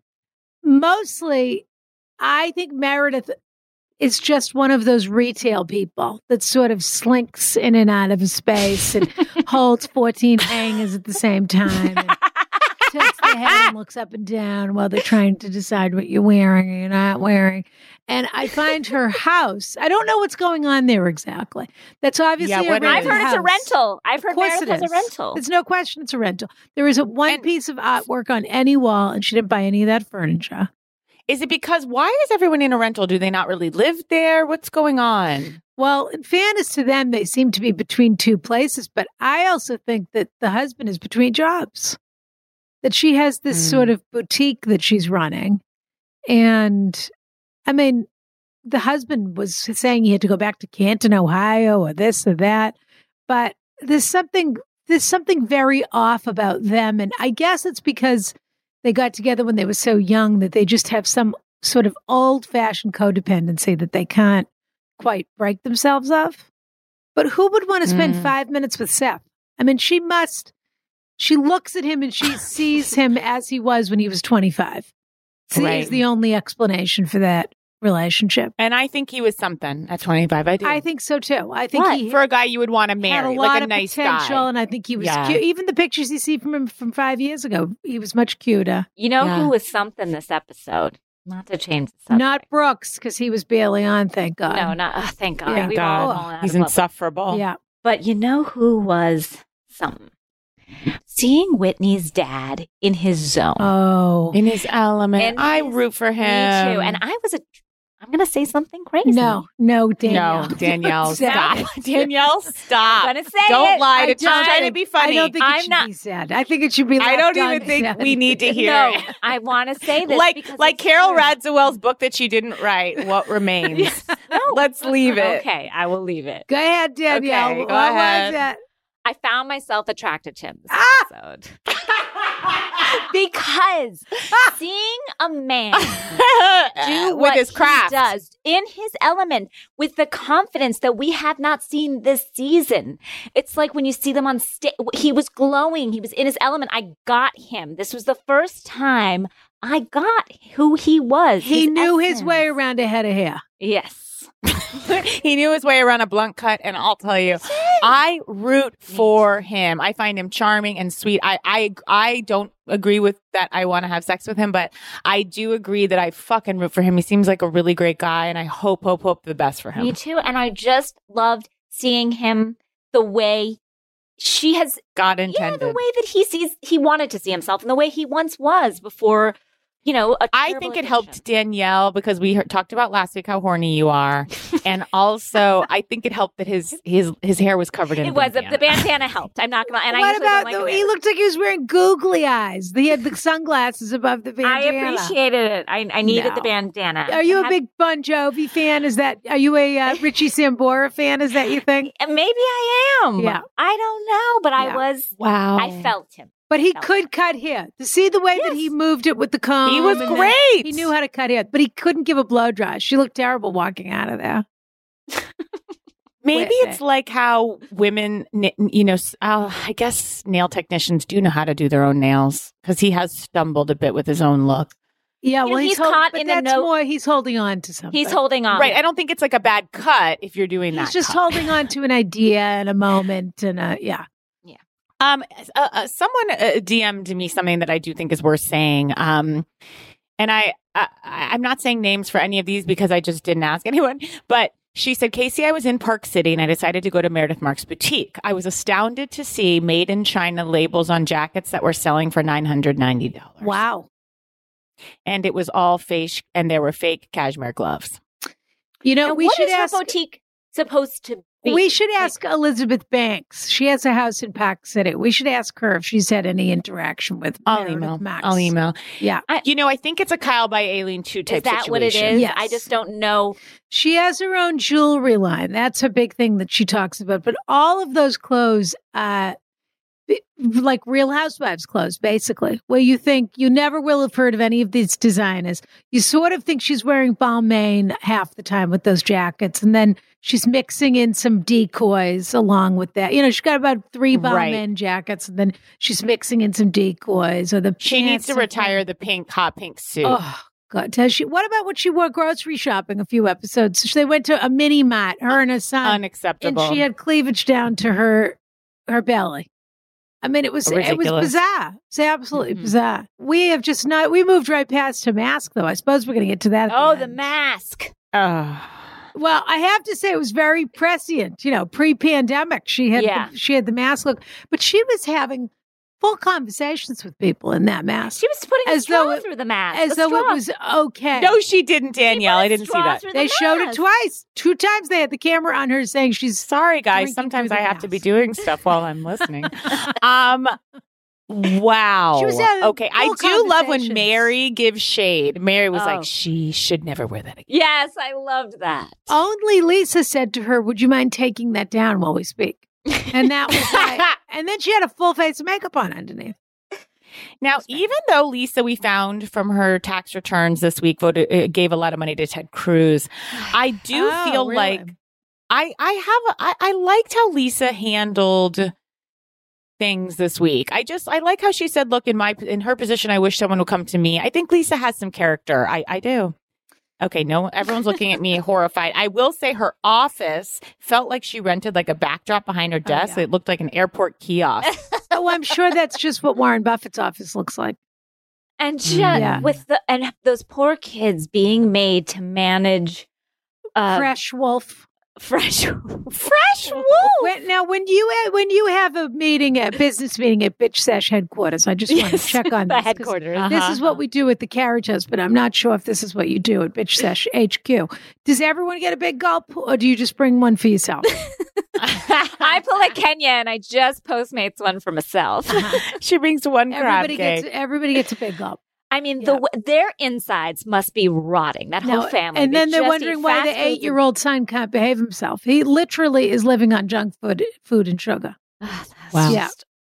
mostly, I think Meredith is just one of those retail people that sort of slinks in and out of a space and holds 14 hangers at the same time. And tilts their head and looks up and down while they're trying to decide what you're wearing or you're not wearing. And I find her house, I don't know what's going on there exactly. That's obviously a rental I've heard house. It's a rental. I've heard Meredith has a rental. There's no question it's a rental. There is one piece of artwork on any wall, and she didn't buy any of that furniture. Is it because why is everyone in a rental? Do they not really live there? What's going on? Well, in fairness to them, they seem to be between 2 places, but I also think that the husband is between jobs. That she has this sort of boutique that she's running. And I mean, the husband was saying he had to go back to Canton, Ohio, or this or that. But there's something very off about them. And I guess it's because they got together when they were so young that they just have some sort of old-fashioned codependency that they can't quite break themselves of. But who would want to spend 5 minutes with Seth? I mean, she looks at him and she sees him as he was when he was 25. Is the only explanation for that relationship. And I think he was something at 25. I think so too. I think he for a guy you would want to marry, had a lot like a of nice potential, guy. And I think he was cute. Even the pictures you see from him from 5 years ago, he was much cuter. You know who was something this episode? Not to change the subject. Not Brooks, because he was barely on, thank God. No, not thank God. Yeah, God. He's insufferable. Yeah. But you know who was something? Seeing Whitney's dad in his zone. Oh. In his element. I root for him. Me too. And I'm going to say something crazy. No, Danielle. No, Danielle, stop. Danielle, stop. I'm going to say Don't it. lie. It's just trying to be funny. I don't think it should be said. I think it should be I don't even think we need to hear it. I want to say this. Like Carol Radziwill's book that she didn't write, What Remains. Let's leave it. Okay, I will leave it. Go ahead, Danielle. Okay, go ahead. Was that? I found myself attracted to him this episode. Because seeing a man do with what his craft. he does in his element with the confidence that we have not seen this season. It's like when you see them on stage, he was glowing. He was in his element. I got him. This was the first time I got who he was. He knew his way around a head of hair. Yes. He knew his way around a blunt cut, and I'll tell you, I root for him. I find him charming and sweet. I don't agree with that I want to have sex with him, but I do agree that I fucking root for him. He seems like a really great guy, and I hope the best for him. Me too. And I just loved seeing him the way she has God intended. Yeah, the way that he wanted to see himself and the way he once was before. You know, I think it helped Danielle because we talked about last week how horny you are, and also I think it helped that his hair was covered in. It was the bandana helped. I'm not gonna. And what about he looked like he was wearing googly eyes? He had the sunglasses above the bandana. I appreciated it. I needed the bandana. Are you a big Bon Jovi fan? Are you a Richie Sambora fan? Is that your thing? Maybe I am. Yeah, I don't know, but I was. Wow, I felt him. But he could cut hair. To see the way that he moved it with the comb. He was great. He knew how to cut hair, but he couldn't give a blow dry. She looked terrible walking out of there. Maybe it's like how women, I guess nail technicians do know how to do their own nails because he has stumbled a bit with his own look. Yeah, well, he's caught in a note. More, he's holding on to something. He's holding on. Right. I don't think it's like a bad cut if you're doing that. He's just holding on to an idea and a moment and someone DM'd me something that I do think is worth saying. And I'm not saying names for any of these because I just didn't ask anyone, but she said, Casey, I was in Park City and I decided to go to Meredith Marks Boutique. I was astounded to see made in China labels on jackets that were selling for $990. Wow. And it was all fake and there were fake cashmere gloves. You know, we should ask. What is her boutique supposed to be? We should ask Elizabeth Banks. She has a house in Park City. We should ask her if she's had any interaction with Meredith Max. I'll email. Yeah. I think it's a Kyle by Aileen 2 type situation. Is that what it is? Yes. I just don't know. She has her own jewelry line. That's a big thing that she talks about. But all of those clothes, like Real Housewives clothes, basically, where you think you never will have heard of any of these designers. You sort of think she's wearing Balmain half the time with those jackets, and then she's mixing in some decoys along with that. She's got about 3 Balmain jackets, and then she's mixing in some decoys. Or she needs to retire the hot pink suit. Oh, God, does she? What about when she wore grocery shopping a few episodes? They went to a mini mart, her and her son. Unacceptable. And she had cleavage down to her belly. I mean, it was bizarre. It's absolutely bizarre. We have just not. We moved right past her mask, though. I suppose we're going to get to that. The mask. Well, I have to say it was very prescient. Pre-pandemic, she had the mask look, but she was having full conversations with people in that mask. She was putting a straw through the mask. As though it was okay. No, she didn't, Danielle. I didn't see that. They showed it twice. 2 times they had the camera on her saying she's sorry, guys. Sometimes I have to be doing stuff while I'm listening. Wow. Okay. I do love when Mary gives shade. Mary was like, she should never wear that again. Yes, I loved that. Only Lisa said to her, would you mind taking that down while we speak? And that was like, and then she had a full face of makeup on underneath. Now, even though Lisa, we found from her tax returns this week, gave a lot of money to Ted Cruz, I do feel like I liked how Lisa handled things this week. I like how she said, look, in her position, I wish someone would come to me. I think Lisa has some character. I do. Okay, no, everyone's looking at me horrified. I will say her office felt like she rented like a backdrop behind her desk. It looked like an airport kiosk. I'm sure that's just what Warren Buffett's office looks like. And and those poor kids being made to manage Fresh Wolf. Fresh Wolf. Now, when you have a business meeting at Bitch Sesh headquarters, I just want to check on the this. headquarters. This is what we do at the Carriage House, but I'm not sure if this is what you do at Bitch Sesh HQ. Does everyone get a big gulp, or do you just bring one for yourself? I pull a Kenya, and I just Postmates one for myself. She brings one crab cake. Everybody gets a big gulp. I mean, their insides must be rotting, that whole family. And then they're wondering why the 8-year-old son can't behave himself. He literally is living on junk food and sugar. Wow. Yeah.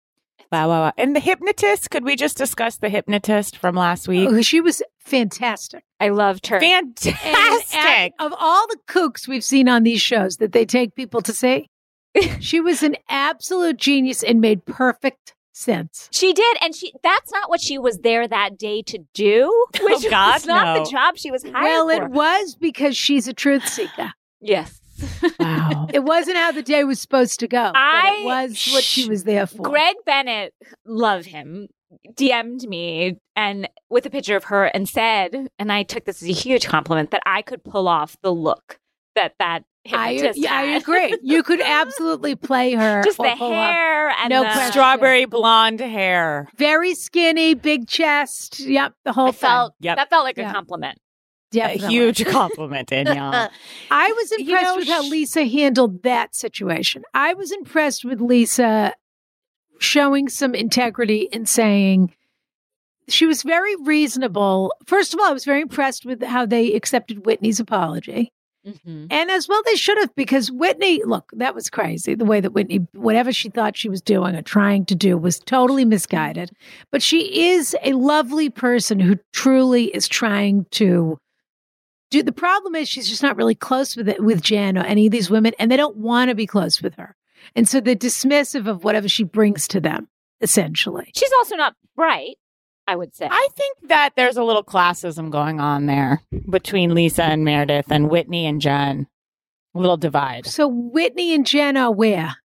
Wow. And the hypnotist, could we just discuss the hypnotist from last week? Oh, she was fantastic. I loved her. Fantastic. Of all the kooks we've seen on these shows that they take people to see, she was an absolute genius and made perfect sense. She did, and that's not what she was there that day to do. Which was not the job she was hired for. Well, it was because she's a truth seeker. Yes. Wow. It wasn't how the day was supposed to go. But it was what she was there for. Greg Bennett, love him, DM'd me and with a picture of her and said, and I took this as a huge compliment, that I could pull off the look that hypnotist had. I agree. You could absolutely play her. Just the hair and the strawberry blonde hair. Very skinny, big chest. Yep, the whole thing. That felt like a compliment. Definitely. A huge compliment, Danielle. I was impressed with how Lisa handled that situation. I was impressed with Lisa showing some integrity and saying she was very reasonable. First of all, I was very impressed with how they accepted Whitney's apology. Mm-hmm. And as well they should have, because Whitney, look, that was crazy. The way that Whitney, whatever she thought she was doing or trying to do was totally misguided. But she is a lovely person who truly is trying to do. The problem is she's just not really close with Jen or any of these women, and they don't want to be close with her. And so they're dismissive of whatever she brings to them, essentially. She's also not bright, I would say. I think that there's a little classism going on there between Lisa and Meredith and Whitney and Jen. A little divide. So Whitney and Jen are where?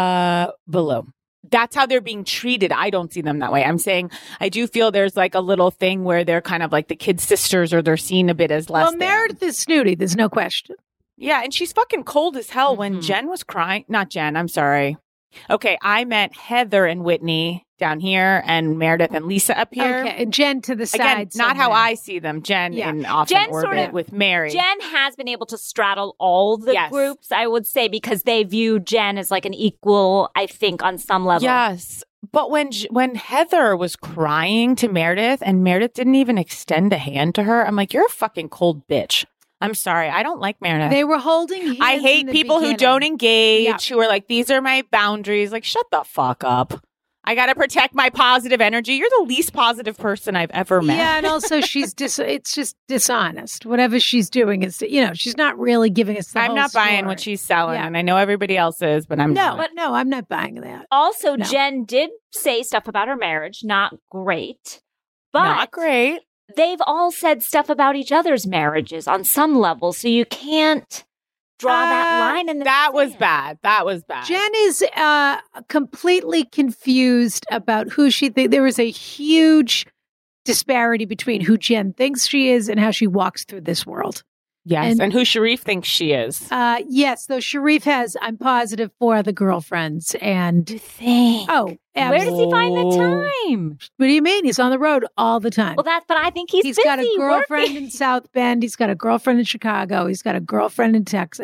Below. That's how they're being treated. I don't see them that way. I'm saying I do feel there's like a little thing where they're kind of like the kid sisters, or they're seen a bit as less. Well, Meredith is snooty. There's no question. Yeah, and she's fucking cold as hell when Jen was crying. Not Jen, I'm sorry. Okay, I meant Heather and Whitney down here and Meredith and Lisa up here. Okay, and Jen to the side. Again, not how I see them. Jen in off in orbit with Mary. Jen has been able to straddle all the groups, I would say, because they view Jen as like an equal, I think, on some level. Yes. But when Heather was crying to Meredith and Meredith didn't even extend a hand to her, I'm like, you're a fucking cold bitch. I'm sorry. I don't like Meredith. They were holding hands. I hate people who don't engage, who are like, these are my boundaries. Like, shut the fuck up. I got to protect my positive energy. You're the least positive person I've ever met. Yeah, and also it's just dishonest. Whatever she's doing is, she's not really giving us the I'm whole not buying story. what she's selling, and I know everybody else is, but I'm not. But no, I'm not buying that. Also, Jen did say stuff about her marriage. Not great. But not great. They've all said stuff about each other's marriages on some level, so you can't draw that line in the That was bad. That was bad. Jen is completely confused about who she thinks. There is a huge disparity between who Jen thinks she is and how she walks through this world. Yes, and who Sharif thinks she is. Yes, though Sharif has, I'm positive, 4 other girlfriends. And you think? Oh, absolutely. Where does he find the time? What do you mean? He's on the road all the time. Well, but I think he's busy got a girlfriend working. in South Bend. He's got a girlfriend in Chicago. He's got a girlfriend in Texas.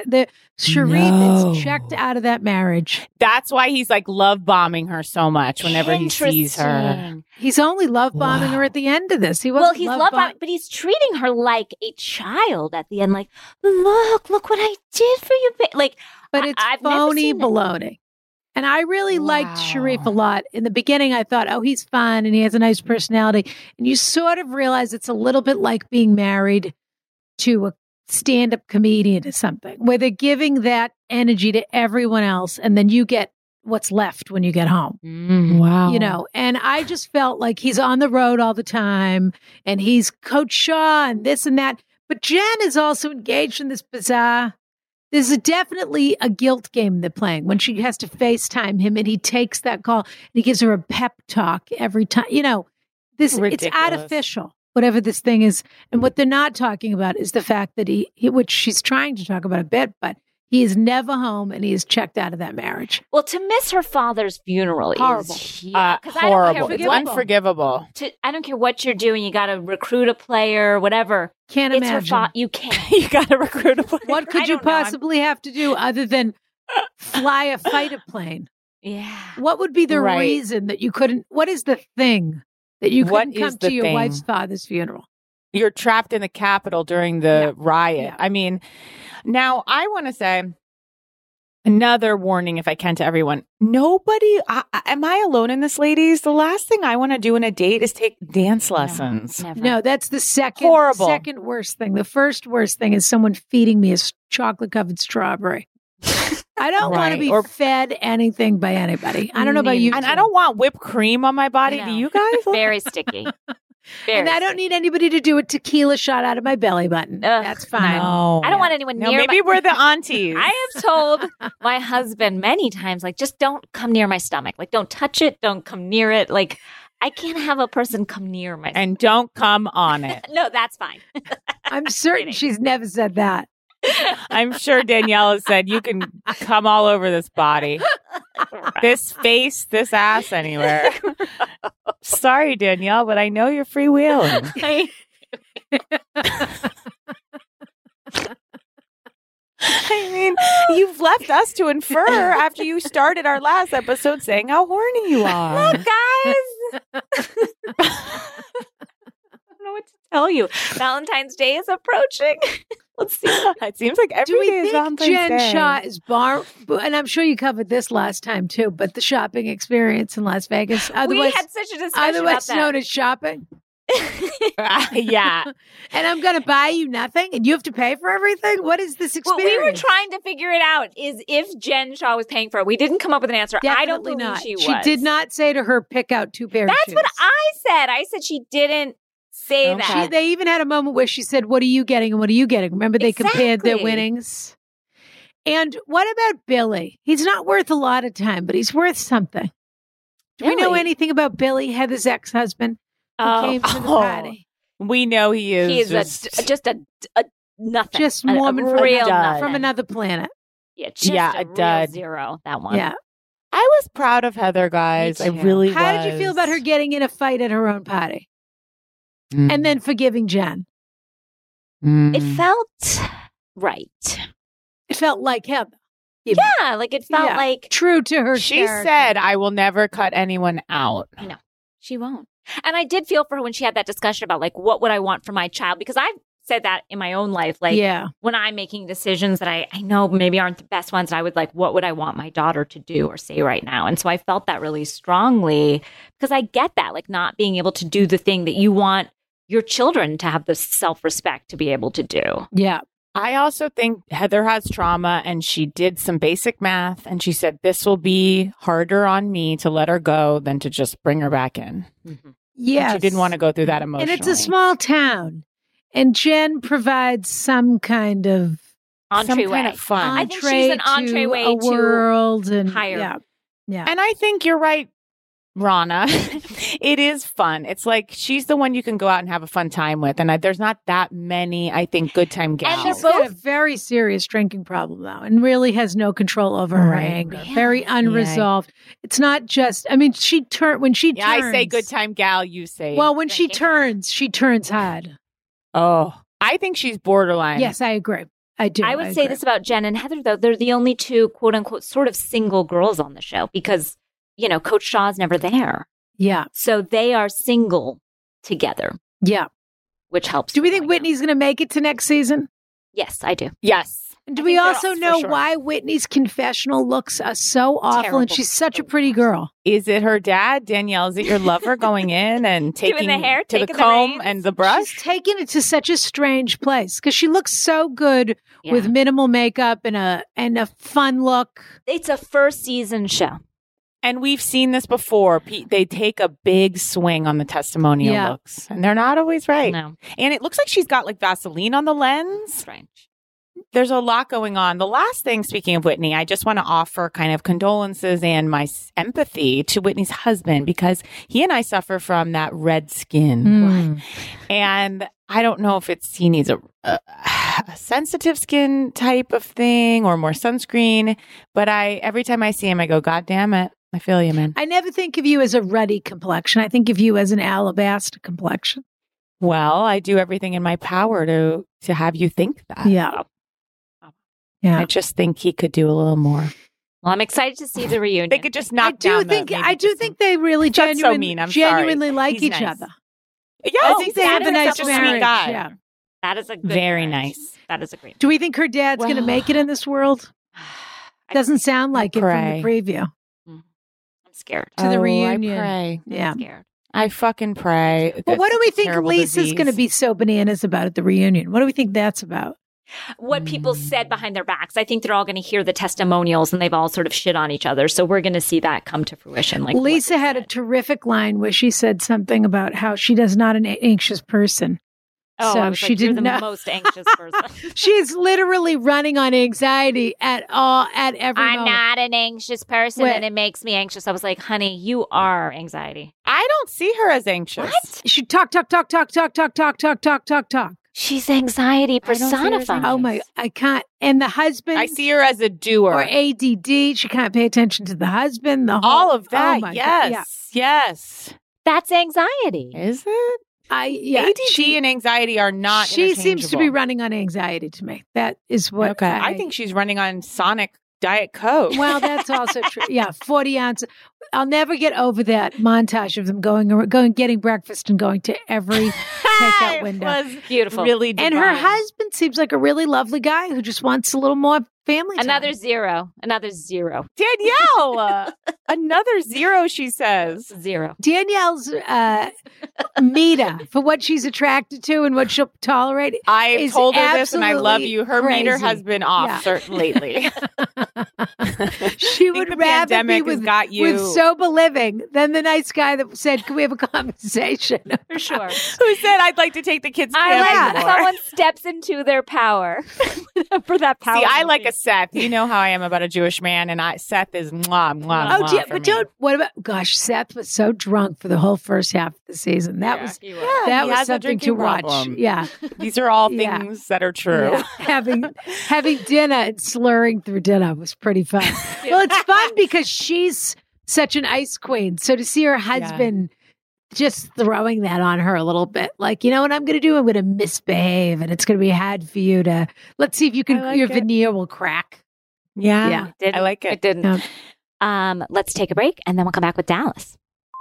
Sharif is checked out of that marriage. That's why he's like love bombing her so much whenever he sees her. He's only love bombing her at the end of this. He's love bombing, but he's treating her like a child at the end. Like, look what I did for you. Like, but it's phony baloney. And I really liked Sharif a lot. In the beginning, I thought, oh, he's fun and he has a nice personality. And you sort of realize it's a little bit like being married to a stand-up comedian or something, where they're giving that energy to everyone else, and then you get what's left when you get home. Wow. And I just felt like he's on the road all the time, and he's Coach Shaw and this and that. But Jen is also engaged in this bizarre... There's definitely a guilt game they're playing when she has to FaceTime him and he takes that call and he gives her a pep talk every time. It's artificial, whatever this thing is. And what they're not talking about is the fact that he which she's trying to talk about a bit, but he is never home and he is checked out of that marriage. Well, to miss her father's funeral horrible. Is horrible. It's unforgivable. I don't care what you're doing. You got to recruit a player, whatever. Can't imagine. You can't. You got to recruit a player. What could you possibly have to do other than fly a fighter plane? Yeah. What would be the reason that you couldn't? What is the thing that you couldn't come to your wife's father's funeral? You're trapped in the Capitol during the riot. Yeah. I mean, now I want to say another warning, if I can, to everyone. Nobody, am I alone in this, ladies? The last thing I want to do in a date is take dance lessons. No, that's the second worst thing. The first worst thing is someone feeding me a chocolate-covered strawberry. I don't want to be fed anything by anybody. I don't know about you. And I don't want whipped cream on my body. Do you guys? Very sticky. And I don't need anybody to do a tequila shot out of my belly button. That's fine. No. I don't want anyone near maybe we're the aunties. I have told my husband many times, like, just don't come near my stomach. Like, don't touch it. Don't come near it. Like, I can't have a person come near my stomach. And don't come on it. No, that's fine. I'm certain she's never said that. I'm sure Danielle has said, you can come all over this body, this face, this ass, anywhere. Sorry, Danielle, but I know you're freewheeling. I mean, you've left us to infer after you started our last episode saying how horny you are. Look, guys. I don't know what to tell you. Valentine's Day is approaching. Let's see. It seems like every day is Valentine's Day. Jen Shaw is and I'm sure you covered this last time too, but the shopping experience in Las Vegas. We had such a discussion about that. Otherwise known as shopping. Yeah. And I'm going to buy you nothing and you have to pay for everything? What is this experience? Well, we were trying to figure it out, is if Jen Shaw was paying for it. We didn't come up with an answer. Definitely I don't believe not. She was. She did not say to her, pick out 2 pairs of shoes. That's what I said. I said she didn't say that. They even had a moment where she said, what are you getting and what are you getting? Remember they compared their winnings? And what about Billy? He's not worth a lot of time, but he's worth something. Do we know anything about Billy, Heather's ex-husband, who came to the party? We know he is. He is just a nothing. Just Mormon from from another planet. Yeah, just a real zero, that one. Yeah. I was proud of Heather, guys. I really was. How did you feel about her getting in a fight at her own party? And then forgiving Jen? It felt right. It felt like Heather. Yeah, like it felt like true to her. She said, I will never cut anyone out. No, she won't. And I did feel for her when she had that discussion about like, what would I want for my child? Because I've said that in my own life. Like when I'm making decisions that I know maybe aren't the best ones, I would like, what would I want my daughter to do or say right now? And so I felt that really strongly because I get that, like not being able to do the thing that you want your children to have the self-respect to be able to do. Yeah. I also think Heather has trauma and she did some basic math and she said, this will be harder on me to let her go than to just bring her back in. Mm-hmm. Yeah. She didn't want to go through that emotionally. And it's a small town. And Jen provides some kind of entryway. Fun. I think she's an entryway to a world and higher. Yeah. And I think you're right, Rana. It is fun. It's like she's the one you can go out and have a fun time with. And there's not that many, I think, good time gals. And she's got a very serious drinking problem, though, and really has no control over her anger. Yeah. Very unresolved. Yeah. It's not just, I mean, when she turns. I say good time gal, you say. Well, when she turns hard. Oh, I think she's borderline. Yes, I agree. I do. I would say this about Jen and Heather, though. They're the only two, quote unquote, sort of single girls on the show because, Coach Shaw's never there. Yeah. So they are single together. Yeah. Which helps. Do we think Whitney's going to make it to next season? Yes, I do. Yes. And do we also know why Whitney's confessional looks so awful terrible. And she's such a pretty girl? Is it her dad, Danielle? Is it your lover going in and taking the hair, to the comb and the brush? She's taking it to such a strange place because she looks so good with minimal makeup and a fun look. It's a first season show. And we've seen this before. They take a big swing on the testimonial looks. And they're not always right. No. And it looks like she's got like Vaseline on the lens. Strange. There's a lot going on. The last thing, speaking of Whitney, I just want to offer kind of condolences and my empathy to Whitney's husband because he and I suffer from that red skin. And I don't know if he needs a sensitive skin type of thing or more sunscreen. But every time I see him, I go, God damn it. I feel you, man. I never think of you as a ruddy complexion. I think of you as an alabaster complexion. Well, I do everything in my power to have you think that. Yeah. Yeah. I just think he could do a little more. Well, I'm excited to see the reunion. They could just knock down I do think they really genuinely like each other. Yeah, they have a nice marriage. Guy. Yeah. That is a good very marriage. nice. That is a great. Do we think her dad's going to make it in this world? Doesn't sound like it from the preview. I'm scared. To the reunion. I pray. Yeah. I'm scared. I fucking pray. But what do we think Lisa's going to be so bananas about at the reunion? What do we think that's about? What people said behind their backs. I think they're all going to hear the testimonials and they've all sort of shit on each other. So we're going to see that come to fruition. Like Lisa had a terrific line where she said something about how she is not an anxious person. Oh, so I was she didn't know. The most anxious person. She's literally running on anxiety at every I'm moment. not an anxious person and it makes me anxious. I was like, honey, you are anxiety. I don't see her as anxious. What? She talk. She's anxiety personified. Oh my, I can't. And the husband. I see her as a doer. Or ADD. She can't pay attention to the husband. All of that. Oh my yes. God. Yes. That's anxiety. Is it? ADD and anxiety are not She seems to be running on anxiety to me. That is what. Okay. I think she's running on Sonic Diet Coke. Well, that's also true. Yeah, 40 ounces. I'll never get over that montage of them going, getting breakfast and going to every takeout window. It was beautiful. Really divine. And her husband seems like a really lovely guy who just wants a little more family time. Another zero. Danielle, another zero, she says. Zero. Danielle's meter for what she's attracted to and what she'll tolerate. I've told her this and I love absolutely you. Her crazy. meter has been off certain lately. She would rather be with sober living than the nice guy that said, can we have a conversation? For sure. Who said, I'd like to take the kids I like camping more. someone steps into their power for that power. See, I like a Seth. You know how I am about a Jewish man, and Seth is mwah, mwah, mwah. But don't, what about, gosh, Seth was so drunk for the whole first half of the season. That was something to watch. Problem. Yeah. These are all things that are true. Yeah. Having dinner and slurring through dinner was pretty fun. Well, it's fun because she's such an ice queen. So to see her husband just throwing that on her a little bit, like, you know what I'm going to do? I'm going to misbehave, and it's going to be hard for you to. Let's see if you can. Your veneer will crack. Yeah, I like it. It didn't. Let's take a break, and then we'll come back with Dallas.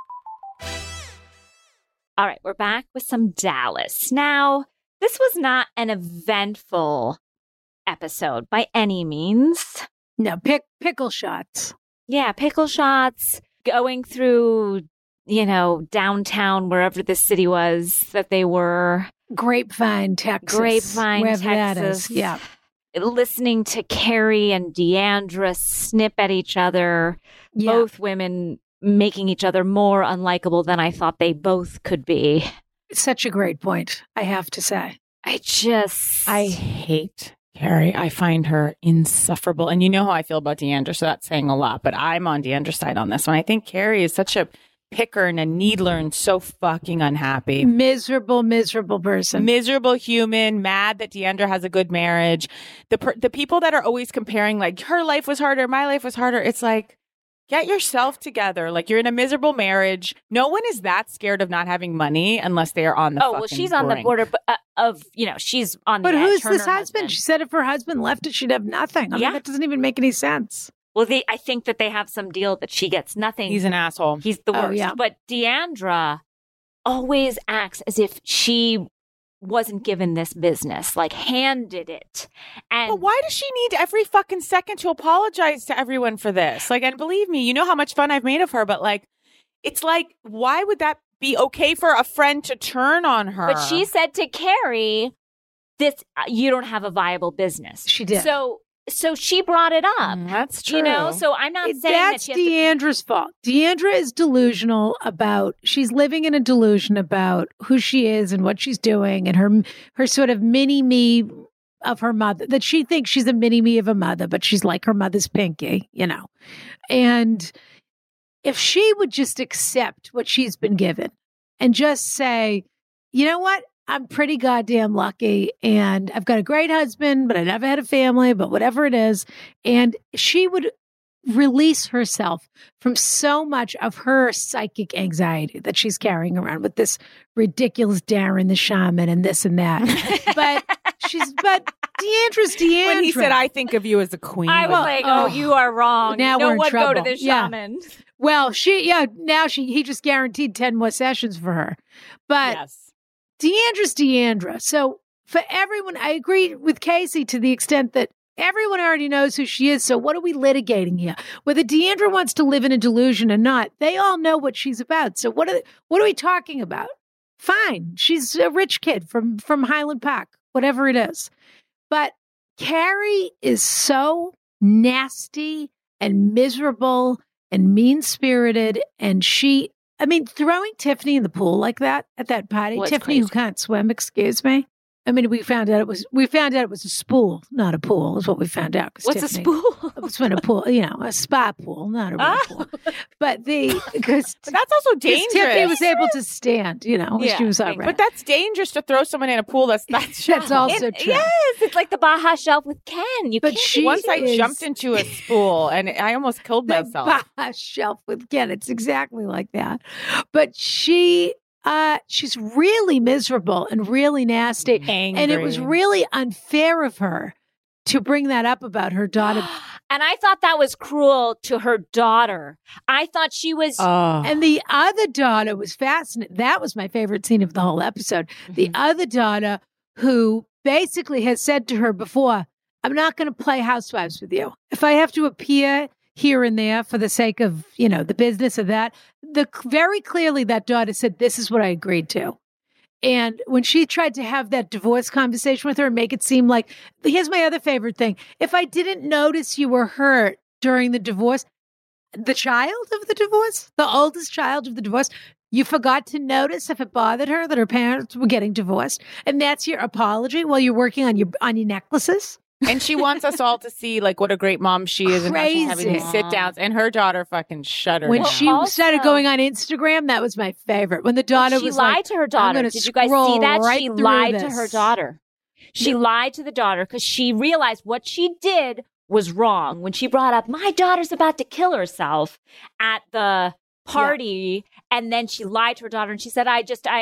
All right, we're back with some Dallas. Now, this was not an eventful episode by any means. No, pickle shots. Yeah, pickle shots, going through, downtown, wherever the city was that they were. Grapevine, Texas. Wherever Texas. That is. Yeah. Listening to Carrie and Deandra snip at each other, both women making each other more unlikable than I thought they both could be. Such a great point, I have to say. I hate Carrie. I find her insufferable. And you know how I feel about Deandra, so that's saying a lot. But I'm on Deandra's side on this one. I think Carrie is such a picker and a needler and so fucking unhappy. Miserable person. Miserable human, mad that Deandra has a good marriage. The people that are always comparing, like, her life was harder, my life was harder. It's like, get yourself together. Like, you're in a miserable marriage. No one is that scared of not having money unless they are on the fucking she's brink. on the border of, she's on the edge. But who's this husband? She said if her husband left it, she'd have nothing. I mean, that doesn't even make any sense. Well, I think that they have some deal that she gets nothing. He's an asshole. He's the worst. Yeah. But Deandra always acts as if she wasn't given this business, like handed it. But why does she need every fucking second to apologize to everyone for this? Like, and believe me, you know how much fun I've made of her, but like, it's like, why would that be okay for a friend to turn on her? But she said to Carrie, you don't have a viable business. She did. So she brought it up. That's true. So I'm not saying that's Deandra's fault. Deandra is delusional she's living in a delusion about who she is and what she's doing and her sort of mini-me of her mother, that she thinks she's a mini-me of a mother, but she's like her mother's Pinky, And if she would just accept what she's been given and just say, you know what? I'm pretty goddamn lucky, and I've got a great husband, but I never had a family, but whatever it is. And she would release herself from so much of her psychic anxiety that she's carrying around with this ridiculous Darren the shaman and this and that. but Deandra's Deandra. When he said, I think of you as a queen. I was you are wrong. Now no we're in one trouble. Go to the shaman. Yeah. Well, he just guaranteed 10 more sessions for her. But yes. Deandra's Deandra. So for everyone, I agree with Casey to the extent that everyone already knows who she is. So what are we litigating here? Whether Deandra wants to live in a delusion or not, they all know what she's about. So what are we talking about? Fine. She's a rich kid from Highland Park, whatever it is. But Carrie is so nasty and miserable and mean-spirited, and throwing Tiffany in the pool like that at that party. Tiffany, crazy. Who can't swim, excuse me. I mean, we found out it was a spool, not a pool, is what we found out. What's Tiffany, a spool? It was a pool, a spa pool, not a real pool. But that's also dangerous. Tiffany was able to stand, she was all right. But that's dangerous to throw someone in a pool. That's also true. Yes, it's like the Baja Shelf with Ken. Once I jumped into a spool and I almost killed myself. The Baja Shelf with Ken. It's exactly like that. But she's really miserable and really nasty. Angry. And it was really unfair of her to bring that up about her daughter. And I thought that was cruel to her daughter. I thought she was... And the other daughter was fascinating. That was my favorite scene of the whole episode. Mm-hmm. The other daughter who basically has said to her before, I'm not going to play housewives with you. If I have to appear here and there for the sake of, the business of that. Very clearly that daughter said, this is what I agreed to. And when she tried to have that divorce conversation with her and make it seem like, here's my other favorite thing. If I didn't notice you were hurt during the divorce, the child of the divorce, the oldest child of the divorce, you forgot to notice if it bothered her that her parents were getting divorced. And that's your apology while you're working on your necklaces. And she wants us all to see like what a great mom she is and how she's having these sit downs. And her daughter fucking shut her when down. she started going on Instagram, that was my favorite. When the daughter she lied to her daughter. Did you guys see that? Right, she lied to her daughter. She lied to the daughter because she realized what she did was wrong when she brought up, my daughter's about to kill herself at the party. And then she lied to her daughter and she said,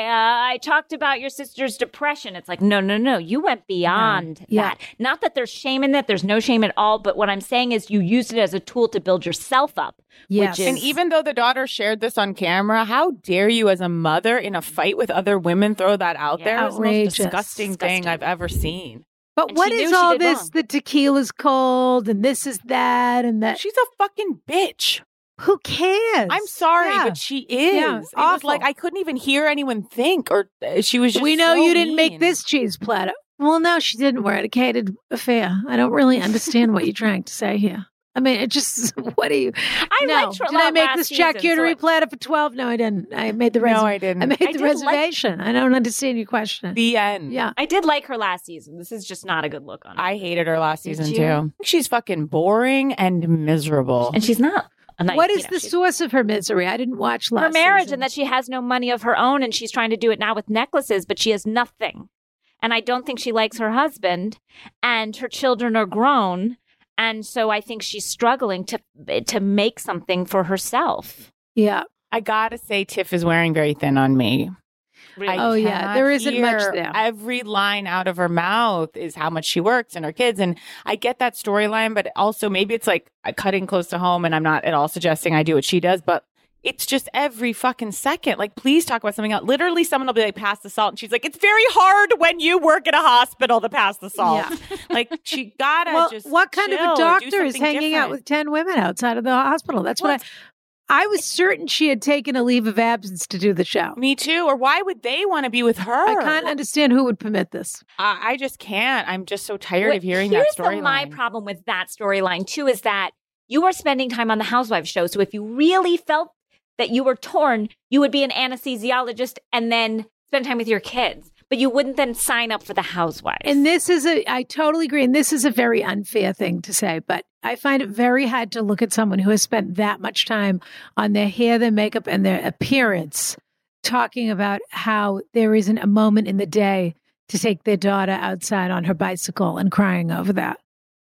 I talked about your sister's depression. It's like, no. You went beyond that. Not that there's shame in that. There's no shame at all. But what I'm saying is you used it as a tool to build yourself up. Yes. And even though the daughter shared this on camera, how dare you as a mother in a fight with other women throw that out there? It's the most disgusting thing I've ever seen. But and what is all this? Wrong. The tequila's cold and this is that and that. She's a fucking bitch. Who cares? I'm sorry, but she is. Yeah, it was like I couldn't even hear anyone think, or she was just. We know so you didn't mean. make this cheese platter. Well, no, she didn't. We're at a catered affair. I don't really understand what you're trying to say here. I mean, it just, what are you? Did I make this charcuterie platter for 12? No, I didn't. I made the reservation. No, I didn't. I made the reservation. I don't understand your question. The end. Yeah. I did like her last season. This is just not a good look on her. I hated her last season, too. She's fucking boring and miserable. And she's not. What is the source of her misery? I didn't watch last her marriage season. And that she has no money of her own and she's trying to do it now with necklaces, but she has nothing. And I don't think she likes her husband and her children are grown. And so I think she's struggling to make something for herself. Yeah. I gotta say, Tiff is wearing very thin on me. Really? There isn't much there. Every line out of her mouth is how much she works and her kids. And I get that storyline, but also maybe it's like cutting close to home and I'm not at all suggesting I do what she does, but it's just every fucking second. Like, please talk about something else. Literally, someone will be like, pass the salt. And she's like, it's very hard when you work at a hospital to pass the salt. Yeah. Like, she gotta just what kind of a doctor is hanging out with 10 women outside of the hospital? That's what I was certain she had taken a leave of absence to do the show. Me too. Or why would they want to be with her? I can't understand who would permit this. I just can't. I'm just so tired of hearing that storyline. Here's my problem with that storyline, too, is that you are spending time on the Housewives show. So if you really felt that you were torn, you would be an anesthesiologist and then spend time with your kids. But you wouldn't then sign up for the Housewives. And I totally agree. And this is a very unfair thing to say, but I find it very hard to look at someone who has spent that much time on their hair, their makeup, and their appearance, talking about how there isn't a moment in the day to take their daughter outside on her bicycle and crying over that.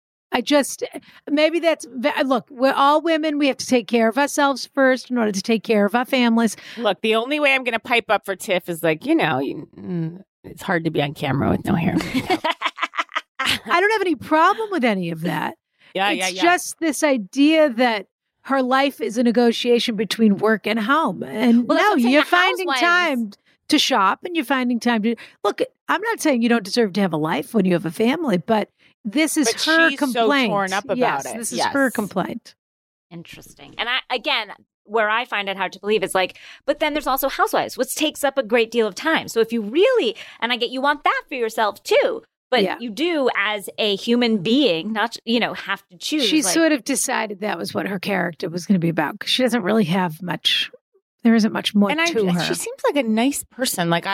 Look, we're all women. We have to take care of ourselves first in order to take care of our families. Look, the only way I'm going to pipe up for Tiff is like, it's hard to be on camera with no hair. I don't have any problem with any of that. It's just this idea that her life is a negotiation between work and home. And you're finding time to shop and you're finding time to look. I'm not saying you don't deserve to have a life when you have a family, but this is her complaint. So torn up about it. This is her complaint. Interesting. And where I find it hard to believe is like, but then there's also Housewives, which takes up a great deal of time. So if you really, and I get you want that for yourself too, but you do as a human being, not, have to choose. She sort of decided that was what her character was going to be about because she doesn't really have much. There isn't much more to her. She seems like a nice person. Like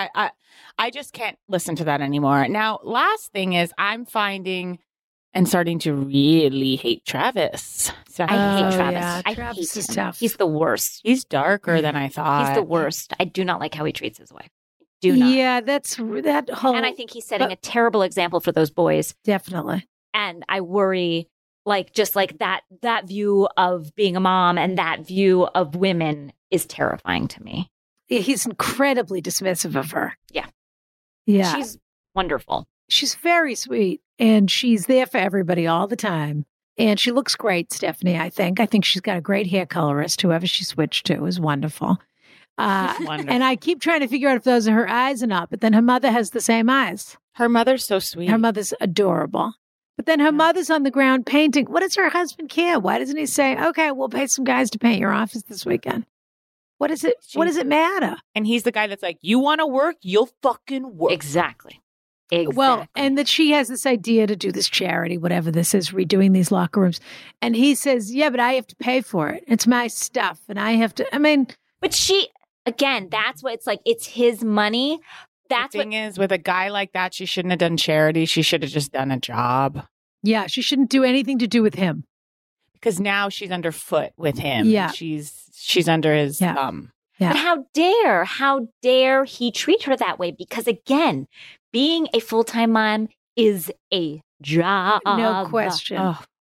I just can't listen to that anymore. Now, last thing is I'm finding and starting to really hate Travis. I hate Travis. Yeah. I Travis hate is him. tough. He's the worst. He's darker than I thought. He's the worst. I do not like how he treats his wife. Do not. Yeah, that whole. And I think he's setting a terrible example for those boys. Definitely. And I worry, just like that view of being a mom and that view of women is terrifying to me. He's incredibly dismissive of her. Yeah. Yeah. She's wonderful. She's very sweet and she's there for everybody all the time. And she looks great, Stephanie, I think. I think she's got a great hair colorist. Whoever she switched to is wonderful. Wonderful. And I keep trying to figure out if those are her eyes or not. But then her mother has the same eyes. Her mother's so sweet. Her mother's adorable. But then her mother's on the ground painting. What does her husband care? Why doesn't he say, okay, we'll pay some guys to paint your office this weekend? What does it matter? And he's the guy that's like, you want to work? You'll fucking work. Exactly. Well, and that she has this idea to do this charity, whatever this is, redoing these locker rooms. And he says, yeah, but I have to pay for it. It's my stuff. And I have to, But she, again, that's what it's like. It's his money. The thing is, with a guy like that, she shouldn't have done charity. She should have just done a job. Yeah, she shouldn't do anything to do with him. Because now she's underfoot with him. Yeah. She's under his thumb. Yeah. But how dare he treat her that way? Because again, being a full-time mom is a job. No question. Oh,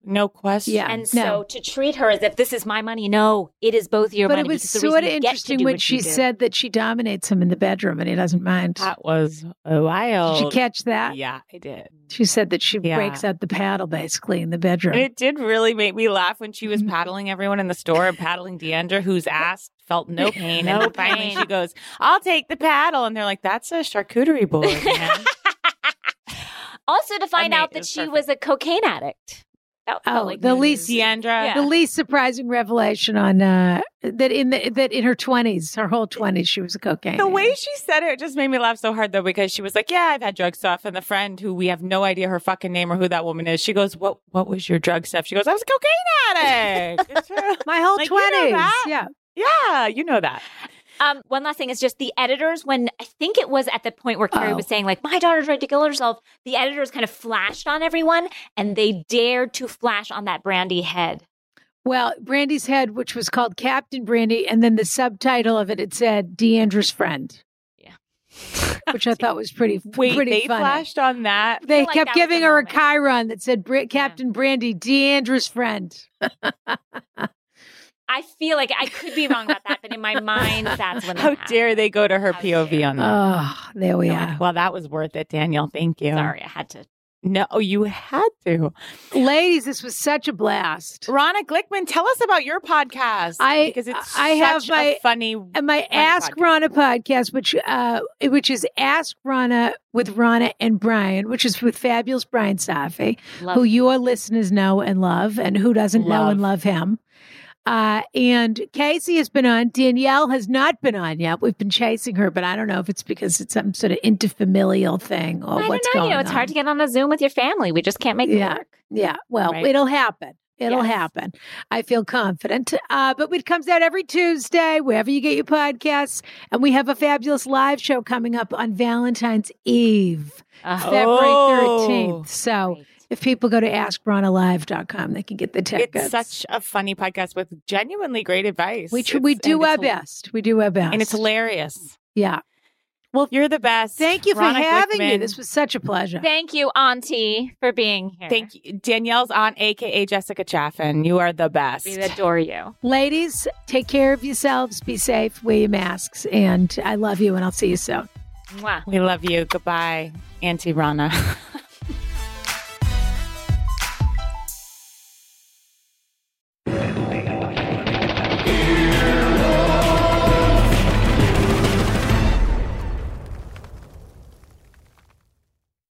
No question. Yeah. And so to treat her as if this is my money, no, it is both your money. But it was sort of interesting when she said that she dominates him in the bedroom and he doesn't mind. That was wild. Did you catch that? Yeah, I did. She said that she breaks out the paddle basically in the bedroom. And it did really make me laugh when she was paddling everyone in the store and paddling Deandra, whose ass felt no pain. And then finally she goes, I'll take the paddle. And they're like, that's a charcuterie board, man. Also to find out that she was a cocaine addict. The least Deandra, the least surprising revelation on that in her 20s, her whole 20s, she was a cocaine. The way she said it just made me laugh so hard though, because she was like, "Yeah, I've had drug stuff," and the friend who we have no idea her fucking name or who that woman is, she goes, "What was your drug stuff?" She goes, "I was a cocaine addict." My whole 20s, yeah, you know that. One last thing is just the editors, when I think it was at the point where Carrie was saying, like, my daughter tried to kill herself, the editors kind of flashed on everyone and they dared to flash on that Brandy head. Well, Brandy's head, which was called Captain Brandy, and then the subtitle of it said Deandra's friend. Yeah. Which I thought was pretty Wait, funny. They flashed on that? They kept giving her a chyron that said Captain Brandy, Deandra's friend. I feel like I could be wrong about that, but in my mind, that's when. How dare they go to her POV on that? Oh, there we are. Well, that was worth it, Danielle. Thank you. Sorry, I had to. No, you had to. Ladies, this was such a blast. Ronna Glickman, tell us about your podcast. Because it's have my funny Ask podcast. Ronna podcast, which is Ask Ronna with Ronna and Brian, which is with fabulous Brian Safi, who your listeners know and love, and who doesn't know and love him. And Casey has been on. Danielle has not been on yet. We've been chasing her, but I don't know if it's because it's some sort of interfamilial thing or what's going on. You know, it's hard to get on a Zoom with your family. We just can't make it work. Yeah. Well, it'll happen. It'll happen. I feel confident. But it comes out every Tuesday, wherever you get your podcasts. And we have a fabulous live show coming up on Valentine's Eve, February 13th. So if people go to AskRonnaLive.com, they can get the tickets. It's such a funny podcast with genuinely great advice. We do our best. We do our best. And it's hilarious. Yeah. Well, you're the best. Thank you for Ronna having Glickman. me. This was such a pleasure. Thank you, Auntie, for being here. Thank you. Danielle's on, a.k.a. Jessica Chaffin. You are the best. We adore you. Ladies, take care of yourselves. Be safe. Wear your masks. And I love you, and I'll see you soon. Mwah. We love you. Goodbye, Auntie Ronna.